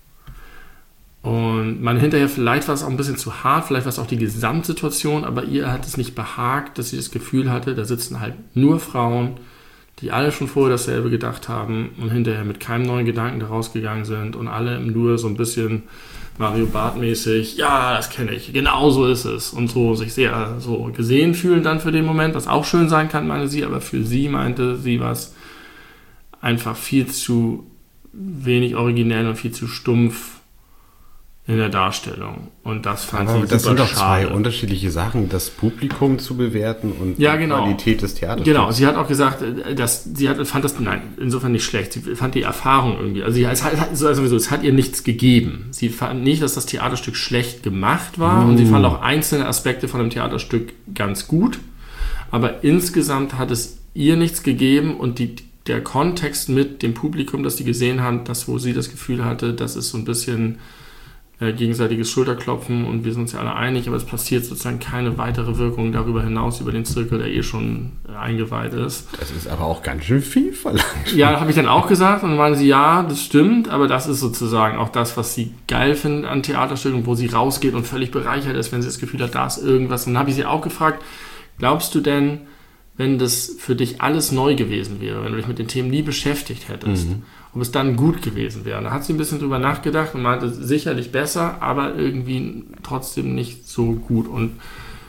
Und man hinterher, vielleicht war es auch ein bisschen zu hart, vielleicht war es auch die Gesamtsituation, aber ihr hat es nicht behagt, dass sie das Gefühl hatte, da sitzen halt nur Frauen, die alle schon vorher dasselbe gedacht haben und hinterher mit keinem neuen Gedanken da rausgegangen sind und alle nur so ein bisschen Mario Barth-mäßig, ja, das kenne ich, genau so ist es und so sich sehr so gesehen fühlen dann für den Moment, was auch schön sein kann, meine sie, aber für sie meinte sie was einfach viel zu wenig originell und viel zu stumpf in der Darstellung. Und das fand ich super schade. Das sind doch 2 unterschiedliche Sachen, das Publikum zu bewerten und die Qualität des Theaters. Genau, sie hat auch gesagt, fand das insofern nicht schlecht. Sie fand die Erfahrung irgendwie, es hat ihr nichts gegeben. Sie fand nicht, dass das Theaterstück schlecht gemacht war und sie fand auch einzelne Aspekte von dem Theaterstück ganz gut, aber insgesamt hat es ihr nichts gegeben und die der Kontext mit dem Publikum, das die gesehen haben, das, wo sie das Gefühl hatte, das ist so ein bisschen gegenseitiges Schulterklopfen und wir sind uns ja alle einig, aber es passiert sozusagen keine weitere Wirkung darüber hinaus, über den Zirkel, der schon eingeweiht ist. Das ist aber auch ganz schön viel verlangt. Ja, habe ich dann auch gesagt und dann meinte sie, ja, das stimmt, aber das ist sozusagen auch das, was sie geil findet an Theaterstücken, wo sie rausgeht und völlig bereichert ist, wenn sie das Gefühl hat, da ist irgendwas. Und dann habe ich sie auch gefragt, glaubst du denn, wenn das für dich alles neu gewesen wäre, wenn du dich mit den Themen nie beschäftigt hättest, ob es dann gut gewesen wäre? Da hat sie ein bisschen drüber nachgedacht und meinte, sicherlich besser, aber irgendwie trotzdem nicht so gut. Und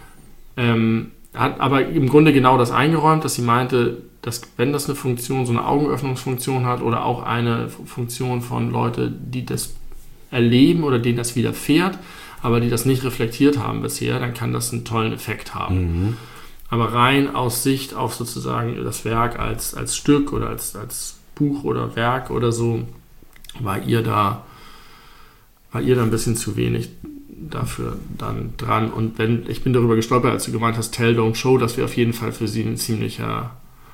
hat aber im Grunde genau das eingeräumt, dass sie meinte, dass wenn das eine Funktion, so eine Augenöffnungsfunktion hat oder auch eine Funktion von Leuten, die das erleben oder denen das widerfährt, aber die das nicht reflektiert haben bisher, dann kann das einen tollen Effekt haben. Aber rein aus Sicht auf sozusagen das Werk als Stück oder als Buch oder Werk oder so, war ihr da ein bisschen zu wenig dafür dann dran. Und ich bin darüber gestolpert, als du gemeint hast, Tell, Don't Show, das wäre auf jeden Fall für sie ein ziemlicher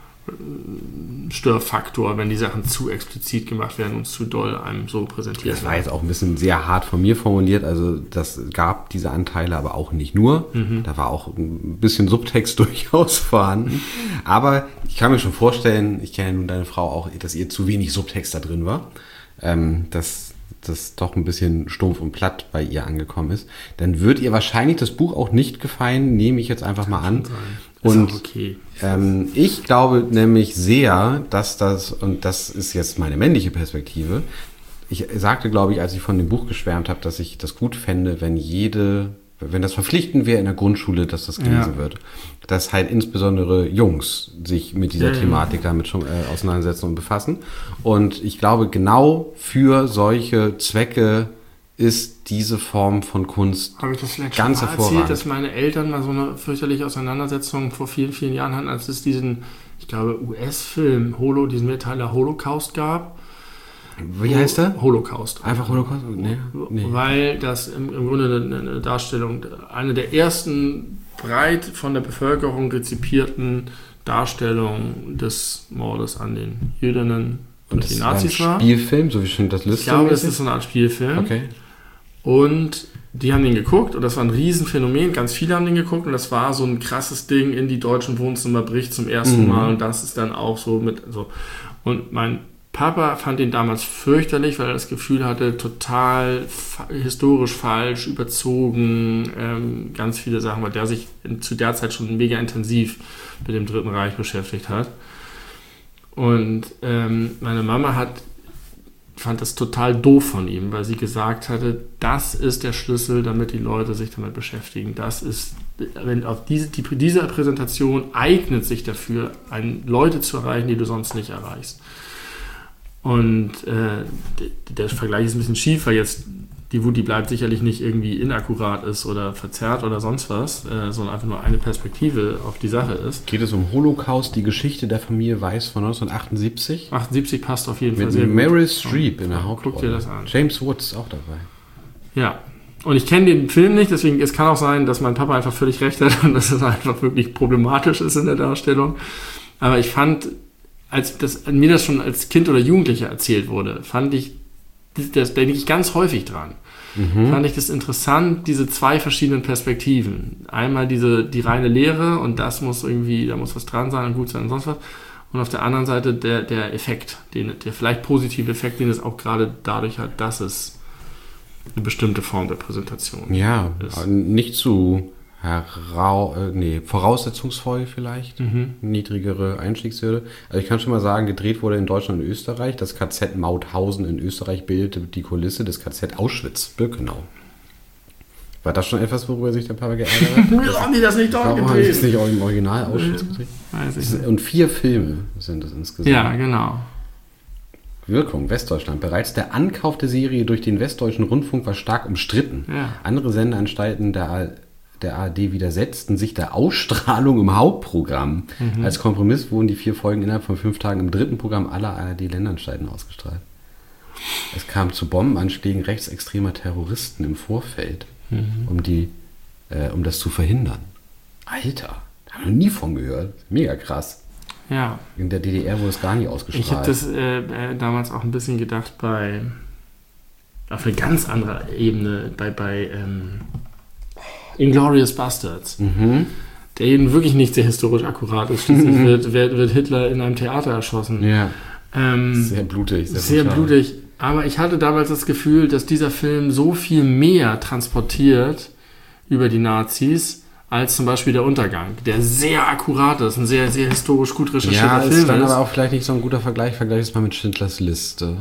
Störfaktor, wenn die Sachen zu explizit gemacht werden und zu doll einem so präsentiert werden. Das war jetzt auch ein bisschen sehr hart von mir formuliert, also das gab diese Anteile aber auch nicht nur, da war auch ein bisschen Subtext durchaus vorhanden, aber ich kann mir schon vorstellen, ich kenne ja nun deine Frau auch, dass ihr zu wenig Subtext da drin war, dass das doch ein bisschen stumpf und platt bei ihr angekommen ist, dann wird ihr wahrscheinlich das Buch auch nicht gefallen, nehme ich jetzt einfach mal an. Und okay. Ich glaube nämlich sehr, dass und das ist jetzt meine männliche Perspektive, ich sagte, glaube ich, als ich von dem Buch geschwärmt habe, dass ich das gut fände, wenn das verpflichtend wäre in der Grundschule, dass das gelesen wird. Dass halt insbesondere Jungs sich mit dieser Thematik damit schon auseinandersetzen und befassen. Und ich glaube, genau für solche Zwecke ist diese Form von Kunst Habe ich das vielleicht ganz schon mal hervorragend. erzählt, dass meine Eltern mal so eine fürchterliche Auseinandersetzung vor vielen, vielen Jahren hatten, als es diesen, ich glaube, US-Film, diesen Mehrteiler Holocaust gab. Wie heißt der? Holocaust. Einfach Holocaust? Nee. Weil das im Grunde eine Darstellung, eine der ersten breit von der Bevölkerung rezipierten Darstellungen des Mordes an den Jüdinnen und den Nazis war. Ein Spielfilm, so wie schon das Liste. Ich glaube, das ist so eine Art Spielfilm. Okay. Und die haben den geguckt und das war ein Riesenphänomen. Ganz viele haben den geguckt und das war so ein krasses Ding, in die deutschen Wohnzimmer bricht zum ersten Mal und das ist dann auch so mit so. Und mein Papa fand ihn damals fürchterlich, weil er das Gefühl hatte, total historisch falsch, überzogen, ganz viele Sachen, weil der sich zu der Zeit schon mega intensiv mit dem Dritten Reich beschäftigt hat. Und meine Mama fand das total doof von ihm, weil sie gesagt hatte, das ist der Schlüssel, damit die Leute sich damit beschäftigen. Das ist, wenn auf diese Präsentation eignet sich dafür, Leute zu erreichen, die du sonst nicht erreichst. Und der Vergleich ist ein bisschen schief, weil jetzt die Wut, die bleibt sicherlich nicht irgendwie inakkurat ist oder verzerrt oder sonst was, sondern einfach nur eine Perspektive auf die Sache ist. Geht es um Holocaust, die Geschichte der Familie Weiß von 1978? 78 passt auf jeden Fall sehr gut. Mit Meryl Streep in der Guck Hauptrolle. dir das an. James Woods ist auch dabei. Ja, und ich kenne den Film nicht, deswegen es kann auch sein, dass mein Papa einfach völlig recht hat und dass es einfach wirklich problematisch ist in der Darstellung. Aber ich fand, als mir das schon als Kind oder Jugendlicher erzählt wurde, fand ich, da denke ich ganz häufig dran. Fand ich das interessant, diese zwei verschiedenen Perspektiven. Einmal die reine Lehre und da muss was dran sein und gut sein und sonst was. Und auf der anderen Seite der Effekt, der vielleicht positive Effekt, den es auch gerade dadurch hat, dass es eine bestimmte Form der Präsentation ist. Nicht zu voraussetzungsvoll vielleicht, niedrigere Einstiegshürde. Also ich kann schon mal sagen, gedreht wurde in Deutschland und Österreich. Das KZ Mauthausen in Österreich bildete die Kulisse des KZ Auschwitz-Birkenau. War das schon etwas, worüber sich der Papa geärgert hat? Wieso haben die das nicht dort gedreht? Warum haben die das nicht auch im Original Auschwitz gedreht? Und 4 Filme sind es insgesamt. Ja, genau. Wirkung, Westdeutschland. Bereits der Ankauf der Serie durch den Westdeutschen Rundfunk war stark umstritten. Ja. Andere Sendeanstalten der ARD widersetzten sich der Ausstrahlung im Hauptprogramm. Als Kompromiss wurden die 4 Folgen innerhalb von 5 Tagen im dritten Programm aller ARD-Ländenanstalten ausgestrahlt. Es kam zu Bombenanschlägen rechtsextremer Terroristen im Vorfeld, um das zu verhindern. Alter, da habe ich noch nie von gehört. Mega krass. Ja. In der DDR wurde es gar nicht ausgestrahlt. Ich habe das damals auch ein bisschen gedacht auf eine ganz andere Ebene bei Inglourious Basterds. Der eben wirklich nicht sehr historisch akkurat ist. Schließlich wird Hitler in einem Theater erschossen. Ja. Sehr blutig. Sehr blutig. Aber ich hatte damals das Gefühl, dass dieser Film so viel mehr transportiert über die Nazis, als zum Beispiel der Untergang, der sehr akkurat ist, ein sehr, sehr historisch gut recherchierter Film ist. Ja, ist dann aber auch vielleicht nicht so ein guter Vergleich. Vergleich es mal mit Schindlers Liste.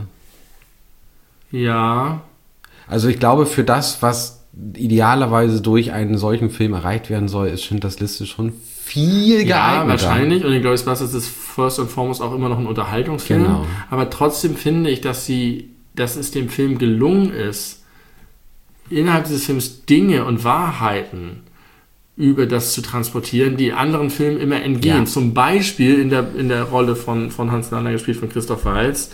Ja. Also ich glaube, für das, was idealerweise durch einen solchen Film erreicht werden soll, ist Schindlers Liste schon viel geeigneter. Ja, wahrscheinlich. Und Inglourious Basterds ist first and foremost auch immer noch ein Unterhaltungsfilm. Genau. Aber trotzdem finde ich, dass es dem Film gelungen ist, innerhalb dieses Films Dinge und Wahrheiten über das zu transportieren, die anderen Filmen immer entgehen. Ja. Zum Beispiel in der Rolle von Hans Lander, gespielt von Christoph Waltz,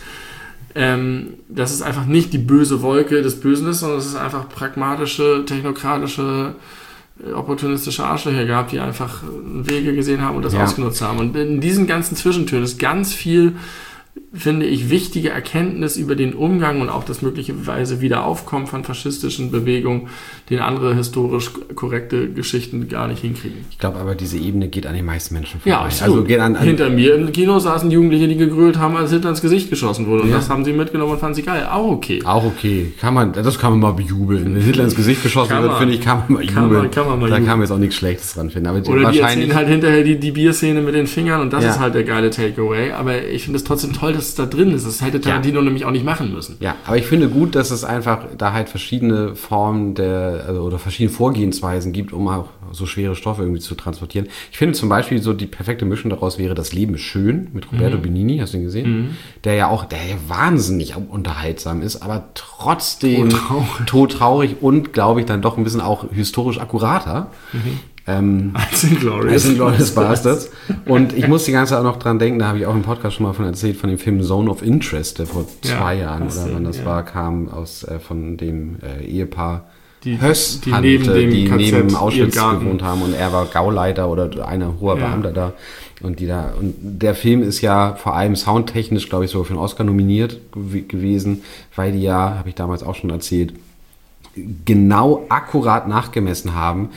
dass es einfach nicht die böse Wolke des Bösen ist, sondern es ist einfach pragmatische, technokratische, opportunistische Arschlöcher gab, die einfach Wege gesehen haben und das ausgenutzt haben. Und in diesen ganzen Zwischentönen ist ganz viel, finde ich, wichtige Erkenntnis über den Umgang und auch das möglicherweise Wiederaufkommen von faschistischen Bewegungen, den andere historisch korrekte Geschichten gar nicht hinkriegen. Ich glaube aber, diese Ebene geht an den meisten Menschen vorbei. Ja, absolut. Also hinter mir im Kino saßen Jugendliche, die gegrölt haben, als Hitler ins Gesicht geschossen wurde. Und das haben sie mitgenommen und fanden sie geil. Auch okay. Das kann man mal bejubeln. Wenn Hitler ins Gesicht geschossen wird, finde ich, kann man mal jubeln. Da kann man jetzt auch nichts Schlechtes dran finden. Aber oder die erzählen halt hinterher die Bierszene mit den Fingern und das ist halt der geile Takeaway. Aber ich finde es trotzdem toll, dass es da drin ist. Das hätte Tarantino nämlich auch nicht machen müssen. Ja, aber ich finde gut, dass es einfach da halt verschiedene Formen oder verschiedene Vorgehensweisen gibt, um auch so schwere Stoffe irgendwie zu transportieren. Ich finde zum Beispiel so die perfekte Mischung daraus wäre Das Leben ist schön mit Roberto Benigni, hast du ihn gesehen? Der ja wahnsinnig unterhaltsam ist, aber trotzdem todtraurig und, glaube ich, dann doch ein bisschen auch historisch akkurater. Als Inglourious Basterds. Und ich muss die ganze Zeit auch noch dran denken, da habe ich auch im Podcast schon mal von erzählt, von dem Film Zone of Interest, der vor 2 Jahren oder wann das war, kam von dem Ehepaar Höss, die neben Auschwitz gewohnt haben und er war Gauleiter oder ein hoher Beamter da. Und der Film ist ja vor allem soundtechnisch, glaube ich, sogar für einen Oscar nominiert gewesen, weil die habe ich damals auch schon erzählt, genau akkurat nachgemessen haben,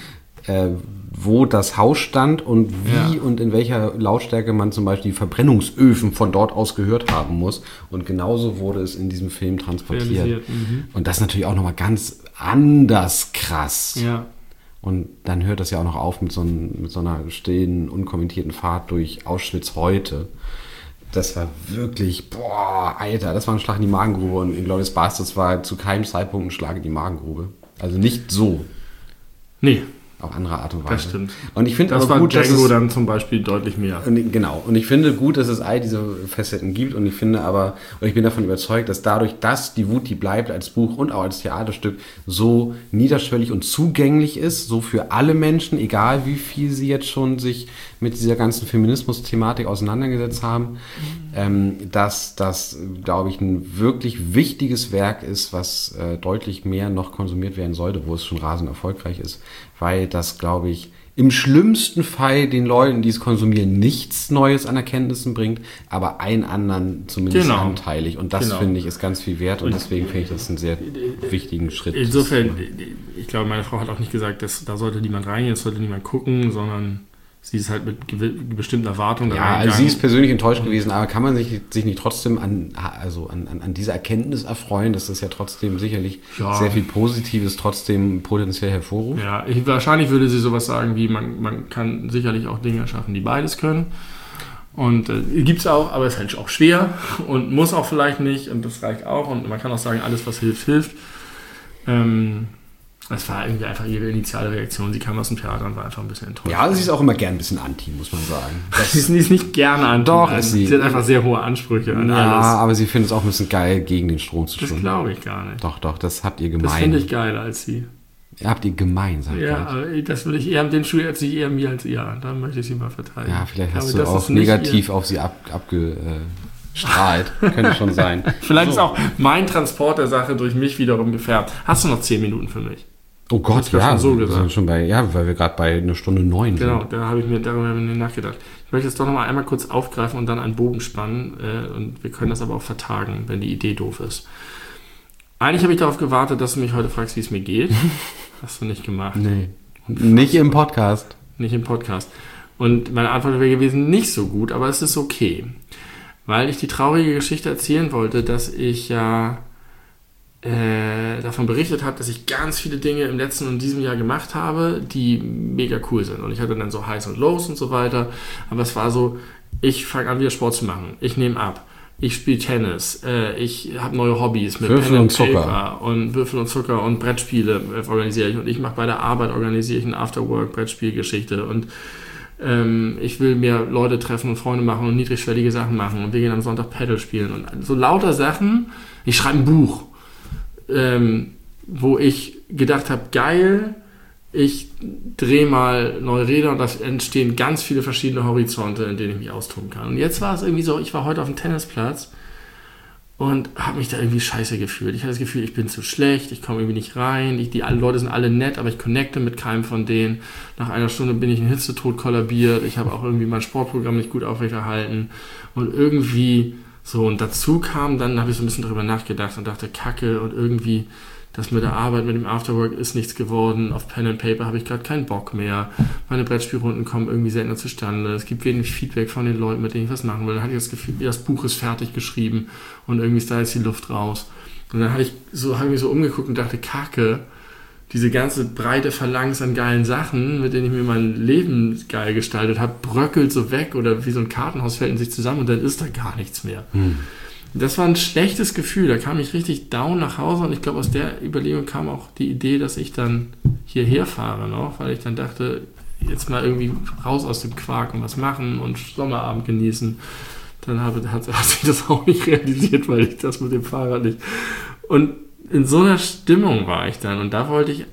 wo das Haus stand und wie und in welcher Lautstärke man zum Beispiel die Verbrennungsöfen von dort aus gehört haben muss. Und genauso wurde es in diesem Film transportiert. Und das ist natürlich auch nochmal ganz anders krass. Ja. Und dann hört das ja auch noch auf mit so einer stillen, unkommentierten Fahrt durch Auschwitz heute. Das war wirklich, Alter, das war ein Schlag in die Magengrube. Und Inglourious Basterds war zu keinem Zeitpunkt ein Schlag in die Magengrube. Also nicht so. Nee. Auf andere Art und Weise. Das stimmt. Und ich finde aber aber gut, dass Django dann zum Beispiel deutlich mehr. Genau. Und ich finde gut, dass es all diese Facetten gibt. Und ich bin davon überzeugt, dass dadurch, dass die Wut, die bleibt als Buch und auch als Theaterstück so niederschwellig und zugänglich ist, so für alle Menschen, egal wie viel sie jetzt schon sich mit dieser ganzen Feminismus-Thematik auseinandergesetzt haben, dass das, glaube ich, ein wirklich wichtiges Werk ist, was deutlich mehr noch konsumiert werden sollte, wo es schon rasend erfolgreich ist, weil das, glaube ich, im schlimmsten Fall den Leuten, die es konsumieren, nichts Neues an Erkenntnissen bringt, aber einen anderen zumindest anteilig. Und das, finde ich, ist ganz viel wert und deswegen finde ich das einen sehr wichtigen Schritt. Insofern, ich glaube, meine Frau hat auch nicht gesagt, dass da sollte niemand reingehen, es sollte niemand gucken, sondern sie ist halt mit bestimmten Erwartungen da reingegangen. Also sie ist persönlich enttäuscht gewesen, aber kann man sich nicht trotzdem an dieser Erkenntnis erfreuen, dass das ja trotzdem sicherlich sehr viel Positives trotzdem potenziell hervorruft? Ja, wahrscheinlich würde sie sowas sagen wie, man kann sicherlich auch Dinge schaffen, die beides können. Und gibt es auch, aber es ist halt auch schwer und muss auch vielleicht nicht und das reicht auch. Und man kann auch sagen, alles, was hilft, hilft. Das war irgendwie einfach ihre initiale Reaktion. Sie kam aus dem Theater und war einfach ein bisschen enttäuscht. Ja, sie ist auch immer gern ein bisschen anti, muss man sagen. Sie ist nicht gerne anti. Doch, ist sie. Sie hat einfach sehr hohe Ansprüche an alles. Ja, aber sie findet es auch ein bisschen geil, gegen den Strom zu schwimmen. Das glaube ich gar nicht. Doch, das habt ihr gemein. Das finde ich geiler als sie. Habt ihr gemein, sagt Ja, aber das würde ich eher, den Schuh erziehe ich eher mir als ihr. Da möchte ich sie mal verteidigen. Ja, vielleicht hast du auch negativ auf sie abgestrahlt. Könnte schon sein. Vielleicht ist auch mein Transport der Sache durch mich wiederum gefärbt. Hast du noch 10 Minuten für mich? Oh Gott, ja, ja, so wir gesagt. sind schon bei, ja, weil wir gerade bei 1:09 Genau, sind. darüber habe ich mir nachgedacht. Ich möchte jetzt doch nochmal einmal kurz aufgreifen und dann einen Bogen spannen. Und wir können das aber auch vertagen, wenn die Idee doof ist. Eigentlich habe ich darauf gewartet, dass du mich heute fragst, wie es mir geht. Hast du nicht gemacht. Nee, nicht im Podcast. Nicht im Podcast. Und meine Antwort wäre gewesen, nicht so gut, aber es ist okay. Weil ich die traurige Geschichte erzählen wollte, dass ich ja davon berichtet habe, dass ich ganz viele Dinge im letzten und diesem Jahr gemacht habe, die mega cool sind. Und ich hatte dann so Highs und Lows und so weiter. Aber es war so, ich fange an, wieder Sport zu machen. Ich nehme ab. Ich spiele Tennis. Ich habe neue Hobbys mit Würfel Pen und and Zucker. Paper und Würfel und Zucker und Brettspiele organisiere ich. Und ich mache bei der Arbeit, organisiere ich eine Afterwork-Brettspielgeschichte. Und ich will mir Leute treffen und Freunde machen und niedrigschwellige Sachen machen. Und wir gehen am Sonntag Paddle spielen. Und so lauter Sachen. Ich schreibe ein Buch. Wo ich gedacht habe, geil, ich drehe mal neue Räder und da entstehen ganz viele verschiedene Horizonte, in denen ich mich austoben kann. Und jetzt war es irgendwie so, ich war heute auf dem Tennisplatz und habe mich da irgendwie scheiße gefühlt. Ich hatte das Gefühl, ich bin zu schlecht, ich komme irgendwie nicht rein, die Leute sind alle nett, aber ich connecte mit keinem von denen. Nach einer Stunde bin ich in Hitzetod kollabiert, ich habe auch irgendwie mein Sportprogramm nicht gut aufrechterhalten und irgendwie so, und dazu kam, dann habe ich so ein bisschen drüber nachgedacht und dachte, Kacke, und irgendwie das mit der Arbeit, mit dem Afterwork ist nichts geworden. Auf Pen and Paper habe ich gerade keinen Bock mehr. Meine Brettspielrunden kommen irgendwie seltener zustande. Es gibt wenig Feedback von den Leuten, mit denen ich was machen will. Dann hatte ich das Gefühl, das Buch ist fertig geschrieben und irgendwie ist da jetzt die Luft raus. Und dann habe ich mich so umgeguckt und dachte, Kacke, diese ganze breite Phalanx an geilen Sachen, mit denen ich mir mein Leben geil gestaltet habe, bröckelt so weg oder wie so ein Kartenhaus fällt in sich zusammen und dann ist da gar nichts mehr. Das war ein schlechtes Gefühl, da kam ich richtig down nach Hause und ich glaube, aus der Überlegung kam auch die Idee, dass ich dann hierher fahre noch, weil ich dann dachte, jetzt mal irgendwie raus aus dem Quark und was machen und Sommerabend genießen. Dann hat sich das auch nicht realisiert, weil ich das mit dem Fahrrad nicht... Und in so einer Stimmung war ich dann und darüber wollte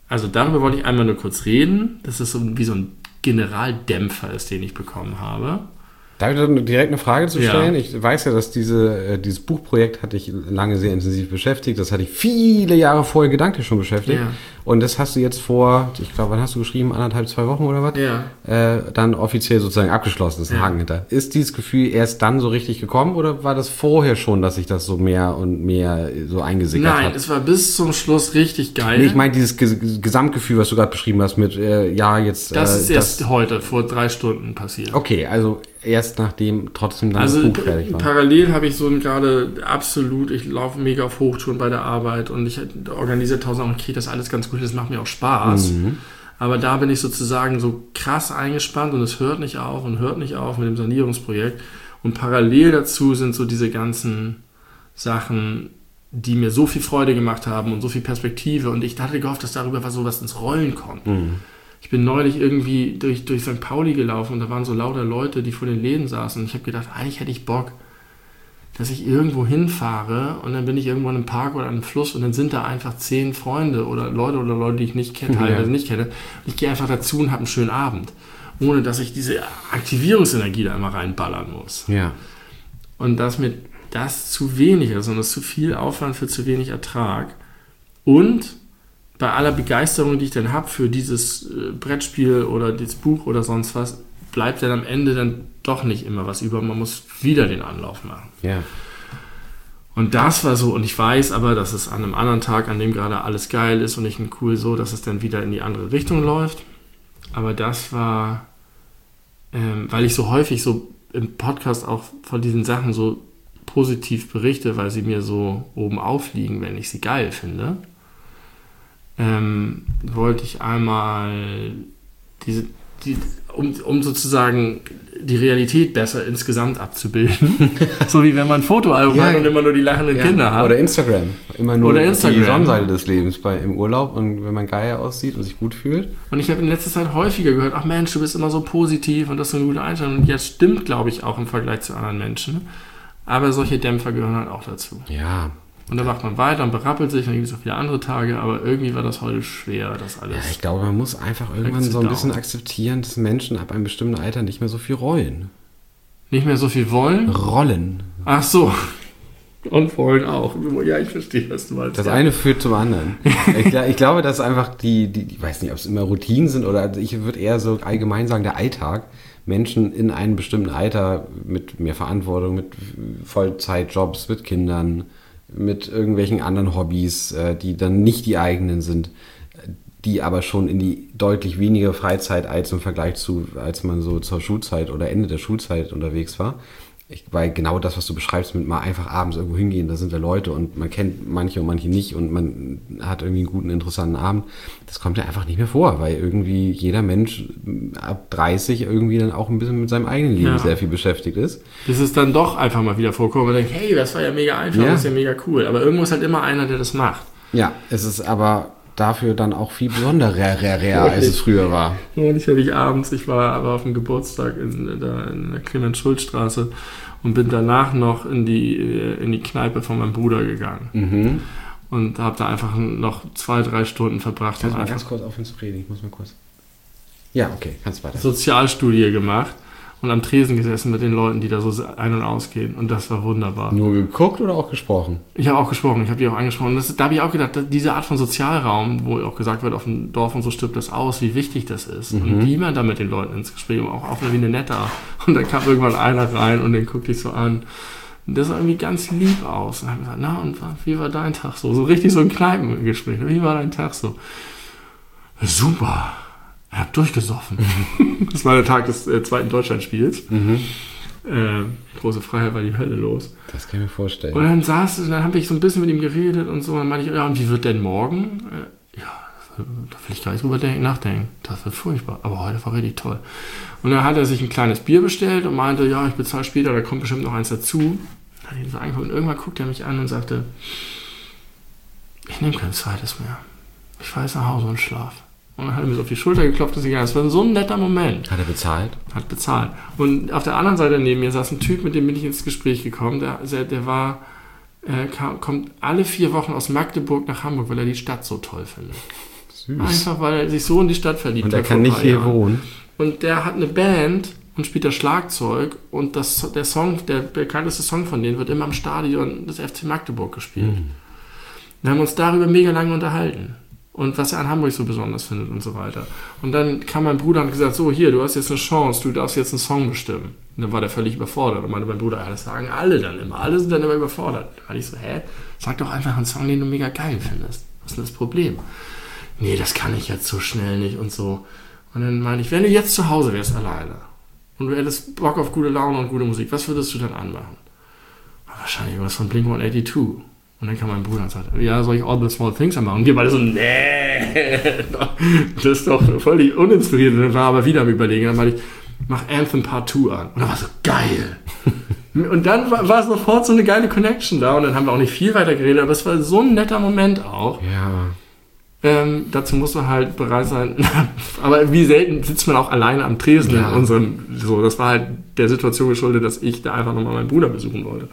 ich einmal nur kurz reden, dass es so wie so ein Generaldämpfer ist, den ich bekommen habe. Darf ich da direkt eine Frage zu stellen? Ja. Ich weiß ja, dass dieses Buchprojekt hat dich lange sehr intensiv beschäftigt. Das hatte ich viele Jahre vorher gedanklich schon beschäftigt. Ja. Und das hast du jetzt vor, ich glaube, wann hast du geschrieben? 1,5, 2 Wochen oder was? Ja. Dann offiziell sozusagen abgeschlossen, ist ein Haken hinter. Ist dieses Gefühl erst dann so richtig gekommen oder war das vorher schon, dass sich das so mehr und mehr so eingesickert hat? Nein, es war bis zum Schluss richtig geil. Nee, ich meine dieses Gesamtgefühl, was du gerade beschrieben hast mit, jetzt... Das ist erst heute, vor 3 Stunden passiert. Okay, also erst nachdem trotzdem dann Also das Buch fertig war. parallel habe ich so gerade absolut, ich laufe mega auf Hochtouren bei der Arbeit und ich organisiere 1000 und kriege das alles ganz gut, das macht mir auch Spaß. Aber da bin ich sozusagen so krass eingespannt und es hört nicht auf mit dem Sanierungsprojekt. Und parallel dazu sind so diese ganzen Sachen, die mir so viel Freude gemacht haben und so viel Perspektive. Und ich hatte gehofft, dass darüber sowas ins Rollen kommt. Ich bin neulich irgendwie durch St. Pauli gelaufen und da waren so lauter Leute, die vor den Läden saßen. Und ich habe gedacht, eigentlich hätte ich Bock, dass ich irgendwo hinfahre und dann bin ich irgendwo in einem Park oder an einem Fluss und dann sind da einfach 10 Freunde oder Leute, die ich nicht kenne, teilweise nicht kenne. Und ich gehe einfach dazu und habe einen schönen Abend, ohne dass ich diese Aktivierungsenergie da immer reinballern muss. Ja. Und dass mir das zu wenig ist und das zu viel Aufwand für zu wenig Ertrag. Und bei aller Begeisterung, die ich dann habe für dieses Brettspiel oder dieses Buch oder sonst was, bleibt dann am Ende dann doch nicht immer was über. Man muss wieder den Anlauf machen. Ja. Und das war so, und ich weiß aber, dass es an einem anderen Tag, an dem gerade alles geil ist und ich bin cool so, dass es dann wieder in die andere Richtung läuft. Aber das war, weil ich so häufig so im Podcast auch von diesen Sachen so positiv berichte, weil sie mir so oben aufliegen, wenn ich sie geil finde, wollte ich einmal um sozusagen die Realität besser insgesamt abzubilden. So wie wenn man ein Fotoalbum hat und immer nur die lachenden Kinder hat. Oder Instagram. Immer nur Oder die Instagram. Sonnenseite des Lebens im Urlaub und wenn man geil aussieht und sich gut fühlt. Und ich habe in letzter Zeit häufiger gehört, ach Mensch, du bist immer so positiv und das ist eine gute Einstellung. Und das stimmt, glaube ich, auch im Vergleich zu anderen Menschen. Aber solche Dämpfer gehören halt auch dazu. Ja. Und dann macht man weiter und berappelt sich, dann gibt es auch wieder andere Tage, aber irgendwie war das heute schwer, das alles. Ja, ich glaube, man muss einfach irgendwann so ein bisschen akzeptieren, dass Menschen ab einem bestimmten Alter nicht mehr so viel rollen. Nicht mehr so viel wollen? Rollen. Ach so. Und vorhin auch. Ja, ich verstehe, was du meinst. Das eine führt zum anderen. Ich glaube, dass einfach ich weiß nicht, ob es immer Routinen sind oder ich würde eher so allgemein sagen, der Alltag. Menschen in einem bestimmten Alter mit mehr Verantwortung, mit Vollzeitjobs, mit Kindern, mit irgendwelchen anderen Hobbys, die dann nicht die eigenen sind, die aber schon in die deutlich weniger Freizeit als im Vergleich zu, als man so zur Schulzeit oder Ende der Schulzeit unterwegs war. Weil genau das, was du beschreibst, mit mal einfach abends irgendwo hingehen, da sind da Leute und man kennt manche und manche nicht und man hat irgendwie einen guten, interessanten Abend. Das kommt ja einfach nicht mehr vor, weil irgendwie jeder Mensch ab 30 irgendwie dann auch ein bisschen mit seinem eigenen Leben sehr viel beschäftigt ist. Bis es dann doch einfach mal wieder vorkommt und man denkt, hey, das war ja mega einfach, das ist ja mega cool. Aber irgendwo ist halt immer einer, der das macht. Ja, es ist aber dafür dann auch viel besonderer, als es früher war. Neulich habe ich abends, ich war aber auf dem Geburtstag in der Clemens-Schulz-Straße und bin danach noch in die Kneipe von meinem Bruder gegangen. Mhm. Und habe da einfach noch 2-3 Stunden verbracht. Kannst du mal ganz kurz aufhören zu reden? Ich muss mal kurz... Ja, okay, kannst weiter. Sozialstudie gemacht und am Tresen gesessen mit den Leuten, die da so ein- und ausgehen. Und das war wunderbar. Nur geguckt oder auch gesprochen? Ich habe auch gesprochen, ich habe die auch angesprochen. Da habe ich auch gedacht, diese Art von Sozialraum, wo auch gesagt wird, auf dem Dorf und so stirbt das aus, wie wichtig das ist. Und wie man da mit den Leuten ins Gespräch, auch auf wie eine nette Art. Und dann kam irgendwann einer rein und den guckte ich so an. Und der sah irgendwie ganz lieb aus. Und habe gesagt, na und wie war dein Tag so? So richtig so ein Kneipengespräch. Wie war dein Tag so? Super. Ich habe durchgesoffen. Das war der Tag des zweiten Deutschlandspiels. Große Freiheit war die Hölle los. Das kann ich mir vorstellen. Und dann dann habe ich so ein bisschen mit ihm geredet und so. Und dann meinte ich, ja, und wie wird denn morgen? Ja, da will ich gar nicht drüber nachdenken. Das wird furchtbar. Aber heute war richtig toll. Und dann hat er sich ein kleines Bier bestellt und meinte, ja, ich bezahle später, da kommt bestimmt noch eins dazu. Dann hat ihn so angeguckt und irgendwann guckte er mich an und sagte, ich nehme kein zweites mehr. Ich fahre jetzt nach Hause und schlaf. Und dann hat er mir so auf die Schulter geklopft und gesagt, das war so ein netter Moment. Hat er bezahlt? Hat bezahlt. Und auf der anderen Seite neben mir saß ein Typ, mit dem bin ich ins Gespräch gekommen. Der kommt alle 4 Wochen aus Magdeburg nach Hamburg, weil er die Stadt so toll findet. Süß. Einfach, weil er sich so in die Stadt verliebt hat. Und er kann nicht hier wohnen. Und der hat eine Band und spielt das Schlagzeug und der bekannteste Song von denen wird immer am Stadion des FC Magdeburg gespielt. Wir haben uns darüber mega lange unterhalten. Und was er an Hamburg so besonders findet und so weiter. Und dann kam mein Bruder und hat gesagt, so hier, du hast jetzt eine Chance, du darfst jetzt einen Song bestimmen. Und dann war der völlig überfordert. Und meinte mein Bruder, ja, das sagen alle dann immer. Alle sind dann immer überfordert. Da war ich so, sag doch einfach einen Song, den du mega geil findest. Was ist denn das Problem? Nee, das kann ich jetzt so schnell nicht und so. Und dann meinte ich, wenn du jetzt zu Hause wärst alleine und du hättest Bock auf gute Laune und gute Musik, was würdest du dann anmachen? Wahrscheinlich irgendwas von Blink-182. Und dann kam mein Bruder und sagte, ja, soll ich All the Small Things anmachen? Und wir beide so, nee, das ist doch völlig uninspiriert. Und dann war aber wieder am Überlegen. Dann meinte ich, mach Anthem Part 2 an. Und dann war so, geil. Und dann war sofort so eine geile Connection da. Und dann haben wir auch nicht viel weiter geredet, aber es war so ein netter Moment auch. Ja. Dazu musst du halt bereit sein. Aber wie selten sitzt man auch alleine am Tresen in unserem, so, das war halt der Situation geschuldet, dass ich da einfach nochmal meinen Bruder besuchen wollte.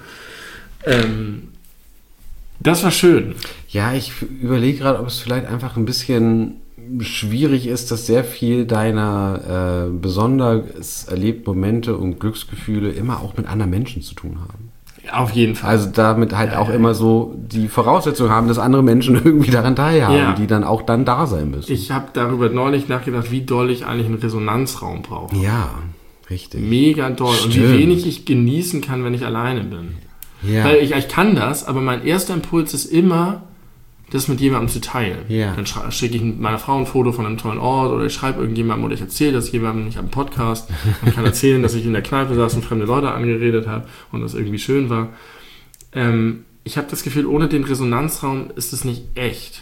Das war schön. Ja, ich überlege gerade, ob es vielleicht einfach ein bisschen schwierig ist, dass sehr viel deiner besonders erlebten Momente und Glücksgefühle immer auch mit anderen Menschen zu tun haben. Auf jeden Fall. Also damit halt immer so die Voraussetzung haben, dass andere Menschen irgendwie daran teilhaben, die dann auch dann da sein müssen. Ich habe darüber neulich nachgedacht, wie doll ich eigentlich einen Resonanzraum brauche. Ja, richtig. Mega doll. Stimmt. Und wie wenig ich genießen kann, wenn ich alleine bin. Ja. Weil ich kann das, aber mein erster Impuls ist immer, das mit jemandem zu teilen. Ja. Dann schicke ich meiner Frau ein Foto von einem tollen Ort oder ich schreibe irgendjemandem oder ich erzähle das jemandem, nicht am Podcast. Man kann erzählen, dass ich in der Kneipe saß und fremde Leute angeredet habe und das irgendwie schön war. Ich habe das Gefühl, ohne den Resonanzraum ist es nicht echt.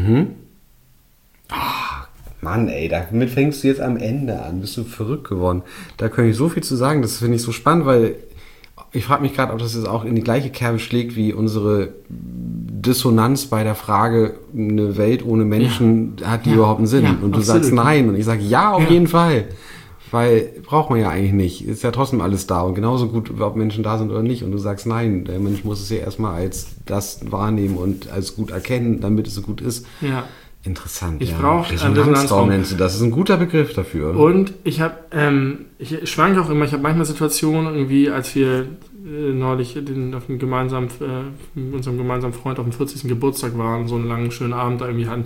Mann, ey, damit fängst du jetzt am Ende an. Bist du verrückt geworden. Da kann ich so viel zu sagen. Das finde ich so spannend, weil ich frage mich gerade, ob das jetzt auch in die gleiche Kerbe schlägt wie unsere Dissonanz bei der Frage, eine Welt ohne Menschen, hat die überhaupt einen Sinn? Ja, und du absolut. sagst nein und ich sage ja, auf jeden Fall. Weil braucht man ja eigentlich nicht. Ist ja trotzdem alles da und genauso gut, ob Menschen da sind oder nicht. Und du sagst nein, der Mensch muss es ja erstmal als das wahrnehmen und als gut erkennen, damit es so gut ist. Ja. Interessant. Ich brauche einen Resonanzraum nennst du das. ist ein guter Begriff dafür. Und ich schwanke auch immer, ich habe manchmal Situationen irgendwie, als wir neulich auf unserem gemeinsamen Freund auf dem 40. Geburtstag waren, so einen langen, schönen Abend da irgendwie hatten.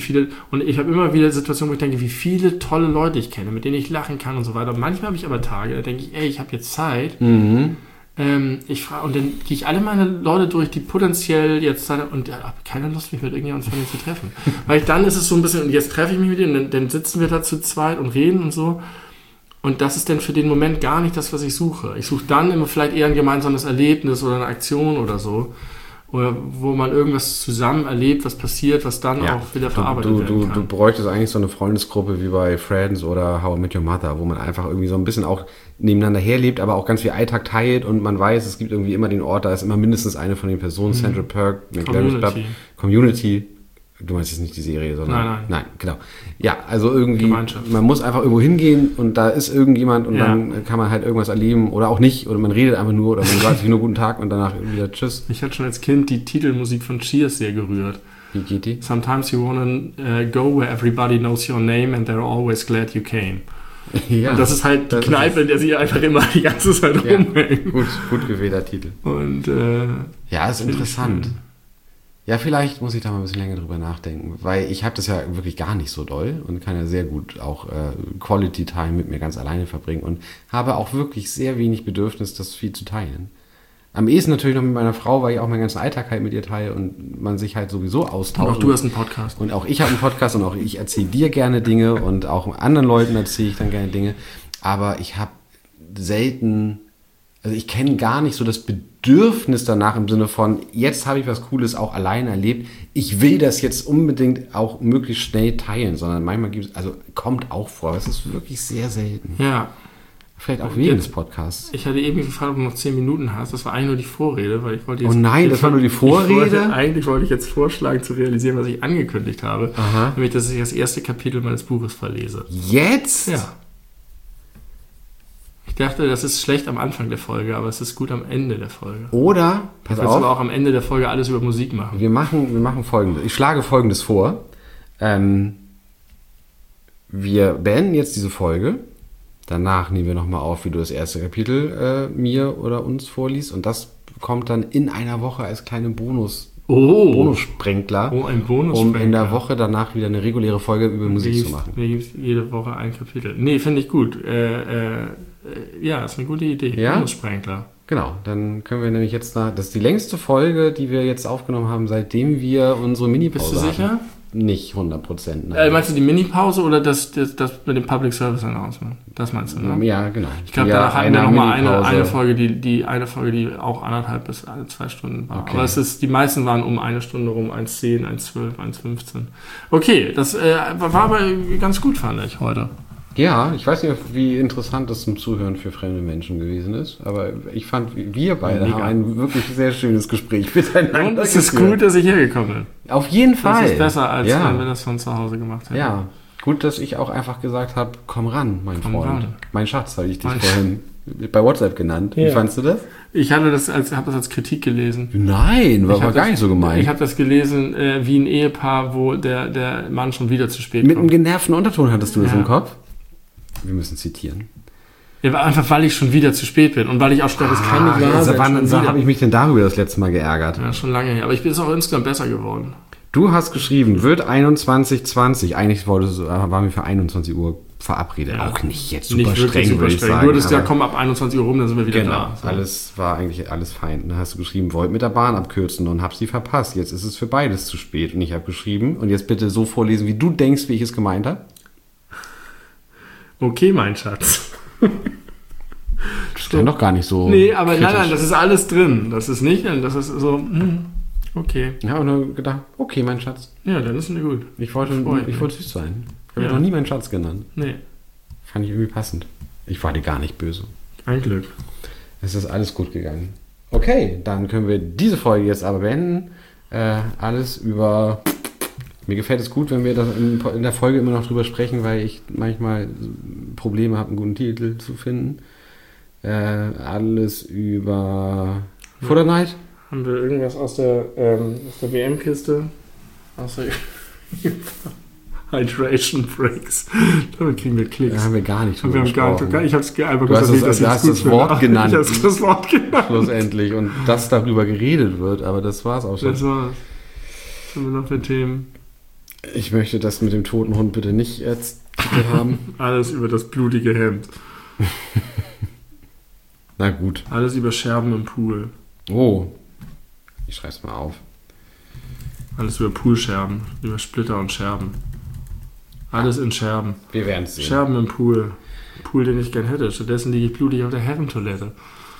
Und ich habe immer wieder Situationen, wo ich denke, wie viele tolle Leute ich kenne, mit denen ich lachen kann und so weiter. Manchmal habe ich aber Tage, da denke ich, ich habe jetzt Zeit. Mhm. Ich frage, und dann gehe ich alle meine Leute durch, die potenziell jetzt Zeit haben, und habe keine Lust, mich mit irgendjemandem von denen zu treffen. Weil dann ist es so ein bisschen, und jetzt treffe ich mich mit denen, und dann sitzen wir da zu zweit und reden und so. Und das ist dann für den Moment gar nicht das, was ich suche. Ich suche dann immer vielleicht eher ein gemeinsames Erlebnis oder eine Aktion oder so. Oder wo man irgendwas zusammen erlebt, was passiert, was dann auch wieder verarbeitet werden kann. Du bräuchtest eigentlich so eine Freundesgruppe wie bei Friends oder How I Met Your Mother, wo man einfach irgendwie so ein bisschen auch nebeneinander herlebt, aber auch ganz viel Alltag teilt und man weiß, es gibt irgendwie immer den Ort, da ist immer mindestens eine von den Personen, Central Perk, McLaren's Club, Community. Du meinst jetzt nicht die Serie, sondern... Nein, genau. Ja, also irgendwie, man muss einfach irgendwo hingehen und da ist irgendjemand und dann kann man halt irgendwas erleben oder auch nicht oder man redet einfach nur oder man sagt sich nur guten Tag und danach wieder Tschüss. Ich hatte schon als Kind die Titelmusik von Cheers sehr gerührt. Wie geht die? Sometimes you wanna go where everybody knows your name and they're always glad you came. Ja, und das ist halt die Kneipe, in der sie einfach immer die ganze Zeit rumhängen. Gut gewählter Titel. Und ist interessant. Ja, vielleicht muss ich da mal ein bisschen länger drüber nachdenken, weil ich habe das ja wirklich gar nicht so doll und kann ja sehr gut auch Quality Time mit mir ganz alleine verbringen und habe auch wirklich sehr wenig Bedürfnis, das viel zu teilen. Am ehesten natürlich noch mit meiner Frau, weil ich auch meinen ganzen Alltag halt mit ihr teile und man sich halt sowieso austauscht. Und auch du hast einen Podcast. Und auch ich habe einen Podcast und auch ich erzähle dir gerne Dinge und auch anderen Leuten erzähle ich dann gerne Dinge. Aber ich habe selten... Also ich kenne gar nicht so das Bedürfnis danach im Sinne von, jetzt habe ich was Cooles auch alleine erlebt, ich will das jetzt unbedingt auch möglichst schnell teilen, sondern manchmal kommt auch vor, es ist wirklich sehr selten. Ja. Vielleicht auch wegen des Podcasts. Ich hatte eben gefragt, ob du noch 10 Minuten hast, das war eigentlich nur die Vorrede, weil ich wollte jetzt... Oh nein, das war nur die Vorrede? Eigentlich wollte ich jetzt vorschlagen, zu realisieren, was ich angekündigt habe, nämlich, dass ich das erste Kapitel meines Buches verlese. Jetzt? Ja. Ich dachte, das ist schlecht am Anfang der Folge, aber es ist gut am Ende der Folge. Oder, pass auf, aber auch am Ende der Folge alles über Musik machen. Wir machen Folgendes. Ich schlage Folgendes vor. Wir beenden jetzt diese Folge. Danach nehmen wir nochmal auf, wie du das erste Kapitel mir oder uns vorliest. Und das kommt dann in einer Woche als kleine Bonussprenkler. Oh, ein Bonussprenkler. Um in der Woche danach wieder eine reguläre Folge über Musik zu machen. Jede Woche ein Kapitel. Nee, finde ich gut. Ja, ist eine gute Idee. Ja? Bonussprenkler. Genau, dann können wir nämlich jetzt das ist die längste Folge, die wir jetzt aufgenommen haben, seitdem wir unsere Minipause Bist du sicher? Hatten. Nicht 100%. Meinst du die Minipause oder das mit dem Public Service Announcement? Das meinst du, ne? Ja, genau. Ich glaube, danach hatten wir nochmal eine Folge, die auch 1,5 bis 2 Stunden war. Okay. Aber die meisten waren um 1 Stunde rum, 1,10, 1,12, 1,15. Okay, das war aber ganz gut, fand ich heute. Ja, ich weiß nicht, wie interessant das zum Zuhören für fremde Menschen gewesen ist, aber ich fand, wir beide haben ein wirklich sehr schönes Gespräch miteinander. Und es ist gut, dass ich hergekommen bin. Auf jeden Fall. Das ist besser, als wenn wir das von zu Hause gemacht hätten. Ja, gut, dass ich auch einfach gesagt habe, komm ran, mein Freund. Ran. Mein Schatz, habe ich dich vorhin bei WhatsApp genannt. Ja. Wie fandst du das? Ich habe das als Kritik gelesen. Nein, war gar nicht so gemeint. Ich habe das gelesen wie ein Ehepaar, wo der Mann schon wieder zu spät kommt. Mit einem genervten Unterton hattest du das im Kopf? Wir müssen zitieren. Ja, einfach, weil ich schon wieder zu spät bin und weil ich auch schon das keine Glas wann habe ich mich denn darüber das letzte Mal geärgert? Ja, schon lange her. Aber ich bin auch insgesamt besser geworden. Du hast geschrieben, wird 21:20. Eigentlich waren wir für 21 Uhr verabredet. Ja, auch nicht jetzt super streng, würde ich sagen. Du hattest ja, komm ab 21 Uhr rum, dann sind wir wieder da. So. Alles war eigentlich alles fein. Dann hast du geschrieben, wollt mit der Bahn abkürzen und hab sie verpasst. Jetzt ist es für beides zu spät. Und ich habe geschrieben, und jetzt bitte so vorlesen, wie du denkst, wie ich es gemeint habe. Okay, mein Schatz. Das stand doch gar nicht so. Nee, aber kritisch. Nein, das ist alles drin. Das ist nicht, das ist so, okay. Ich habe nur gedacht, okay, mein Schatz. Ja, dann ist mir gut. Ich wollte süß sein. Ich habe noch nie meinen Schatz genannt. Nee. Fand ich irgendwie passend. Ich war dir gar nicht böse. Ein Glück. Es ist alles gut gegangen. Okay, dann können wir diese Folge jetzt aber beenden. Alles über... Mir gefällt es gut, wenn wir das in der Folge immer noch drüber sprechen, weil ich manchmal Probleme habe, einen guten Titel zu finden. Alles über Futter Night. Haben wir irgendwas aus der WM-Kiste? Hydration Breaks. Damit kriegen wir Klicks. Da haben wir gar nicht drüber gesprochen. Ich habe es einfach gesagt, dass du hast das Wort genannt. Ich habe das Wort genannt. Schlussendlich. Und dass darüber geredet wird, aber das war's auch schon. Das war's. Was haben wir noch für Themen? Ich möchte das mit dem toten Hund bitte nicht jetzt haben. Alles über das blutige Hemd. Na gut. Alles über Scherben im Pool. Oh. Ich schreib's mal auf. Alles über Poolscherben. Über Splitter und Scherben. Alles in Scherben. Wir werden es sehen. Scherben im Pool. Pool, den ich gern hätte. Stattdessen liege ich blutig auf der Herrentoilette.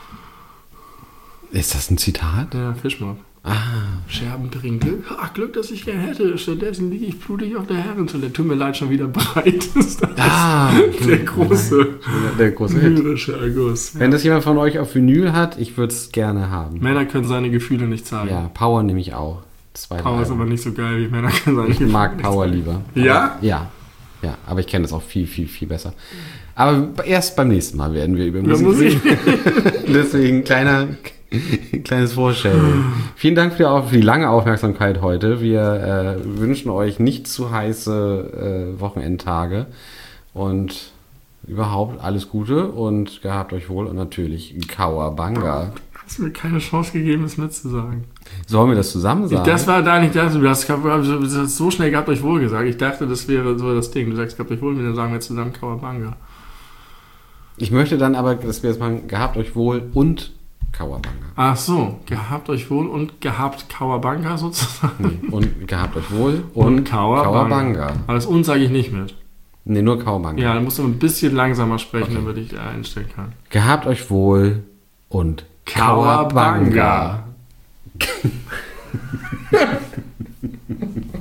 Ist das ein Zitat? Ja, Fischmob. Ah. Scherben bringen Glück. Ach, Glück, das ich gern hätte. Stattdessen liege ich blutig auf der Herrentoilette. Tut mir leid, schon wieder breit. Der große lyrische Erguss. Wenn das jemand von euch auf Vinyl hat, ich würde es gerne haben. Männer können seine Gefühle nicht zeigen. Ja, Power nehme ich auch. Power ist aber nicht so geil wie Männer können seine Gefühle. Ich mag Power lieber. Ja? Ja. Ja, aber ich kenne das auch viel, viel, viel besser. Aber erst beim nächsten Mal werden wir über Musik reden. Deswegen kleines Vorstellen. Vielen Dank für die lange Aufmerksamkeit heute. Wir wünschen euch nicht zu heiße Wochenendtage und überhaupt alles Gute und gehabt euch wohl und natürlich Kawabanga. Du hast mir keine Chance gegeben, es mitzusagen. Sollen wir das zusammen sagen? Das war da nicht das. Du hast so schnell gehabt euch wohl gesagt. Ich dachte, das wäre so das Ding. Du sagst gehabt euch wohl, dann sagen wir zusammen Kawabanga. Ich möchte dann aber, dass wir jetzt mal gehabt euch wohl und Kawabanga. Ach so, gehabt euch wohl und gehabt Kawabanga sozusagen. Nee, und gehabt euch wohl und Kawabanga. Aber das und sage ich nicht mit. Nee, nur Kawabanga. Ja, dann musst du ein bisschen langsamer sprechen, damit ich einstellen kann. Gehabt euch wohl und Kawabanga.